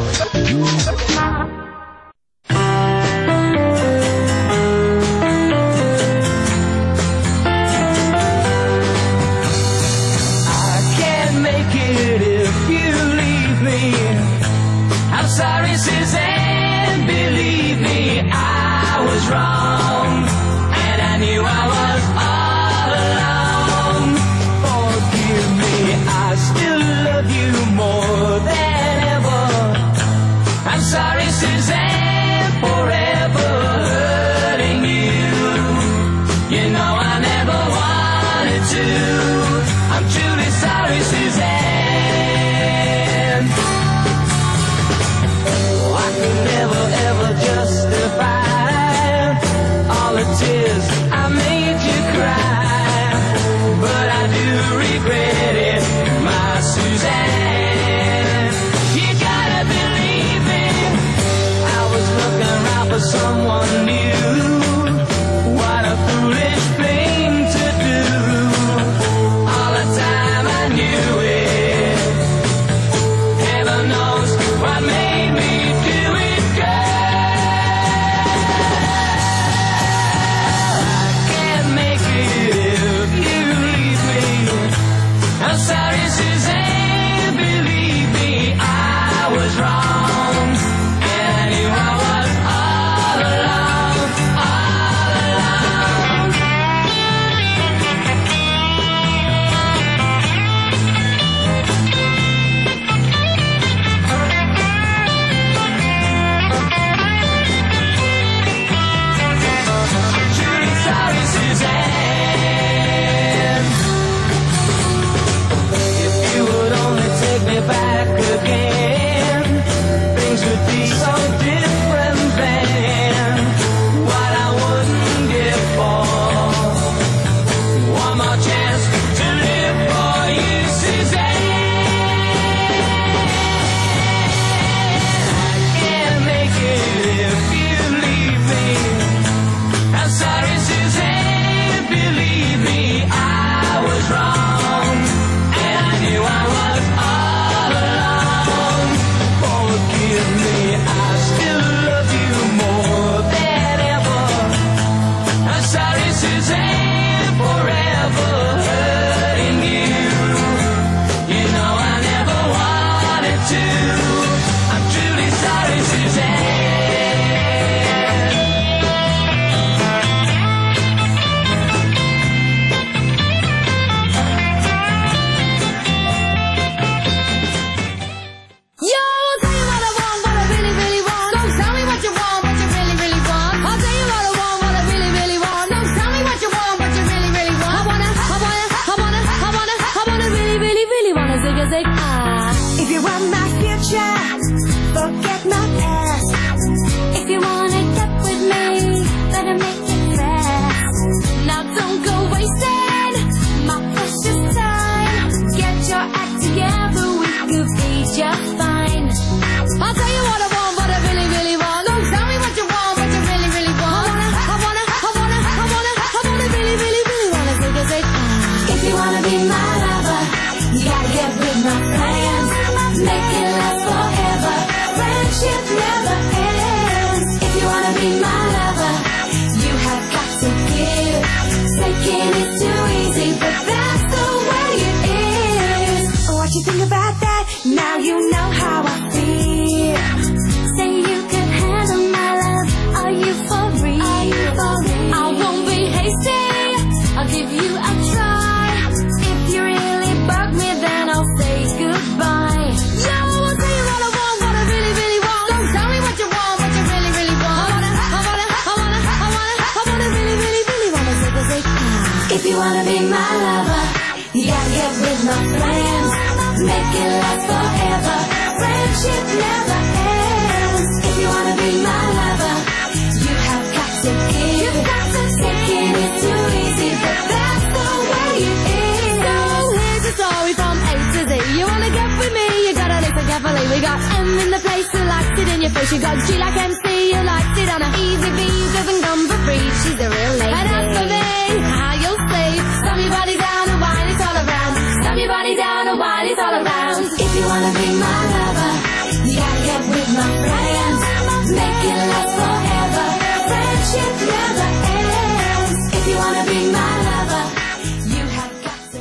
I can't make it if you leave me. I'm sorry, Suzanne, believe me, I was wrong, and I knew I was all alone. Forgive me, I still love you more than ever. I'm sorry, Suzanne, forever hurting you. You know I never wanted to. I'm truly sorry, Suzanne. Oh, I could never ever justify too. I'm truly sorry, Suzanne. If you want my future, forget my past. If you wanna get with me, better make it fast. Now don't go wasting my precious time. Get your act together, we could be just fine. I'll tell you what I want, what I really, really want. Don't tell me what you want, what you really, really want. I wanna, I wanna, I wanna, I wanna, I wanna really, really, really wanna take a take. If you wanna be my lover, you gotta get with my plans. Make it last forever. Friendship never ends. If you wanna be my lover, you have got to give. Taking is too easy, but that's the way it is. What you think about that? Now you know how I feel. Say you can handle my love. Are you for real? Are you for real? I won't be hasty. I'll give you a try. If you really bug me, then I'll say goodbye. Yo, I'll tell you what I want, what I really, really want. Don't tell me what you want, what you really, really want. I wanna, I wanna, I wanna, I wanna, I wanna really, really, really wanna say the say. If you wanna be my lover, you gotta get with my plans. Make it last forever. Friendship never ends. If you wanna be my lover, you have got to give. You've got to taking it too easy, but that's the way it is. So here's a story from A to Z. You wanna get with me, you gotta listen carefully. We got M in the place who likes it in your face. You got G like M C, who likes it on a easy B, who doesn't come for free. She's a real lady. And as for me, how you'll see, stomp your body down and whine it's all around. Stomp your body down and whine it's all around. If you wanna be my lover, you gotta get with my friends. Make it last forever. Friendship never ends. If you wanna be my lover, you have got to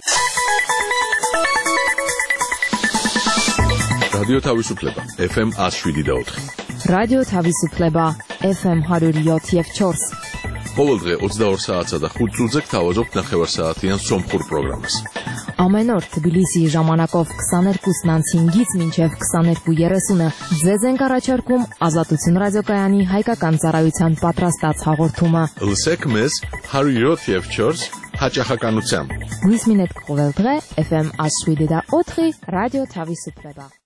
რადიო თავისუფლება ეფ ემ one oh seven და four. რადიო თავისუფლება ეფ ემ one oh seven და four. ყოველდღე ოცდაორ საათსა და ხუთ წუთზე გთავაზობთ ნახევარსაათიან სომხურ პროგრამას. Ամեն օր Թբիլիսիի ժամանակով twenty-two fifteen-ից մինչև twenty-two thirty-ը ձեզ ենք առաջարկում Ազատություն ռադիոկայանի հայկական ծառայության պատրաստած հաղորդումը։ Լսեք մեզ one oh seven და four հաճախականությամբ։ Նույնիսկ մինետ կողել դղե էֆ էմ one oh seven და four ռադիո Թավիսուպլեբա։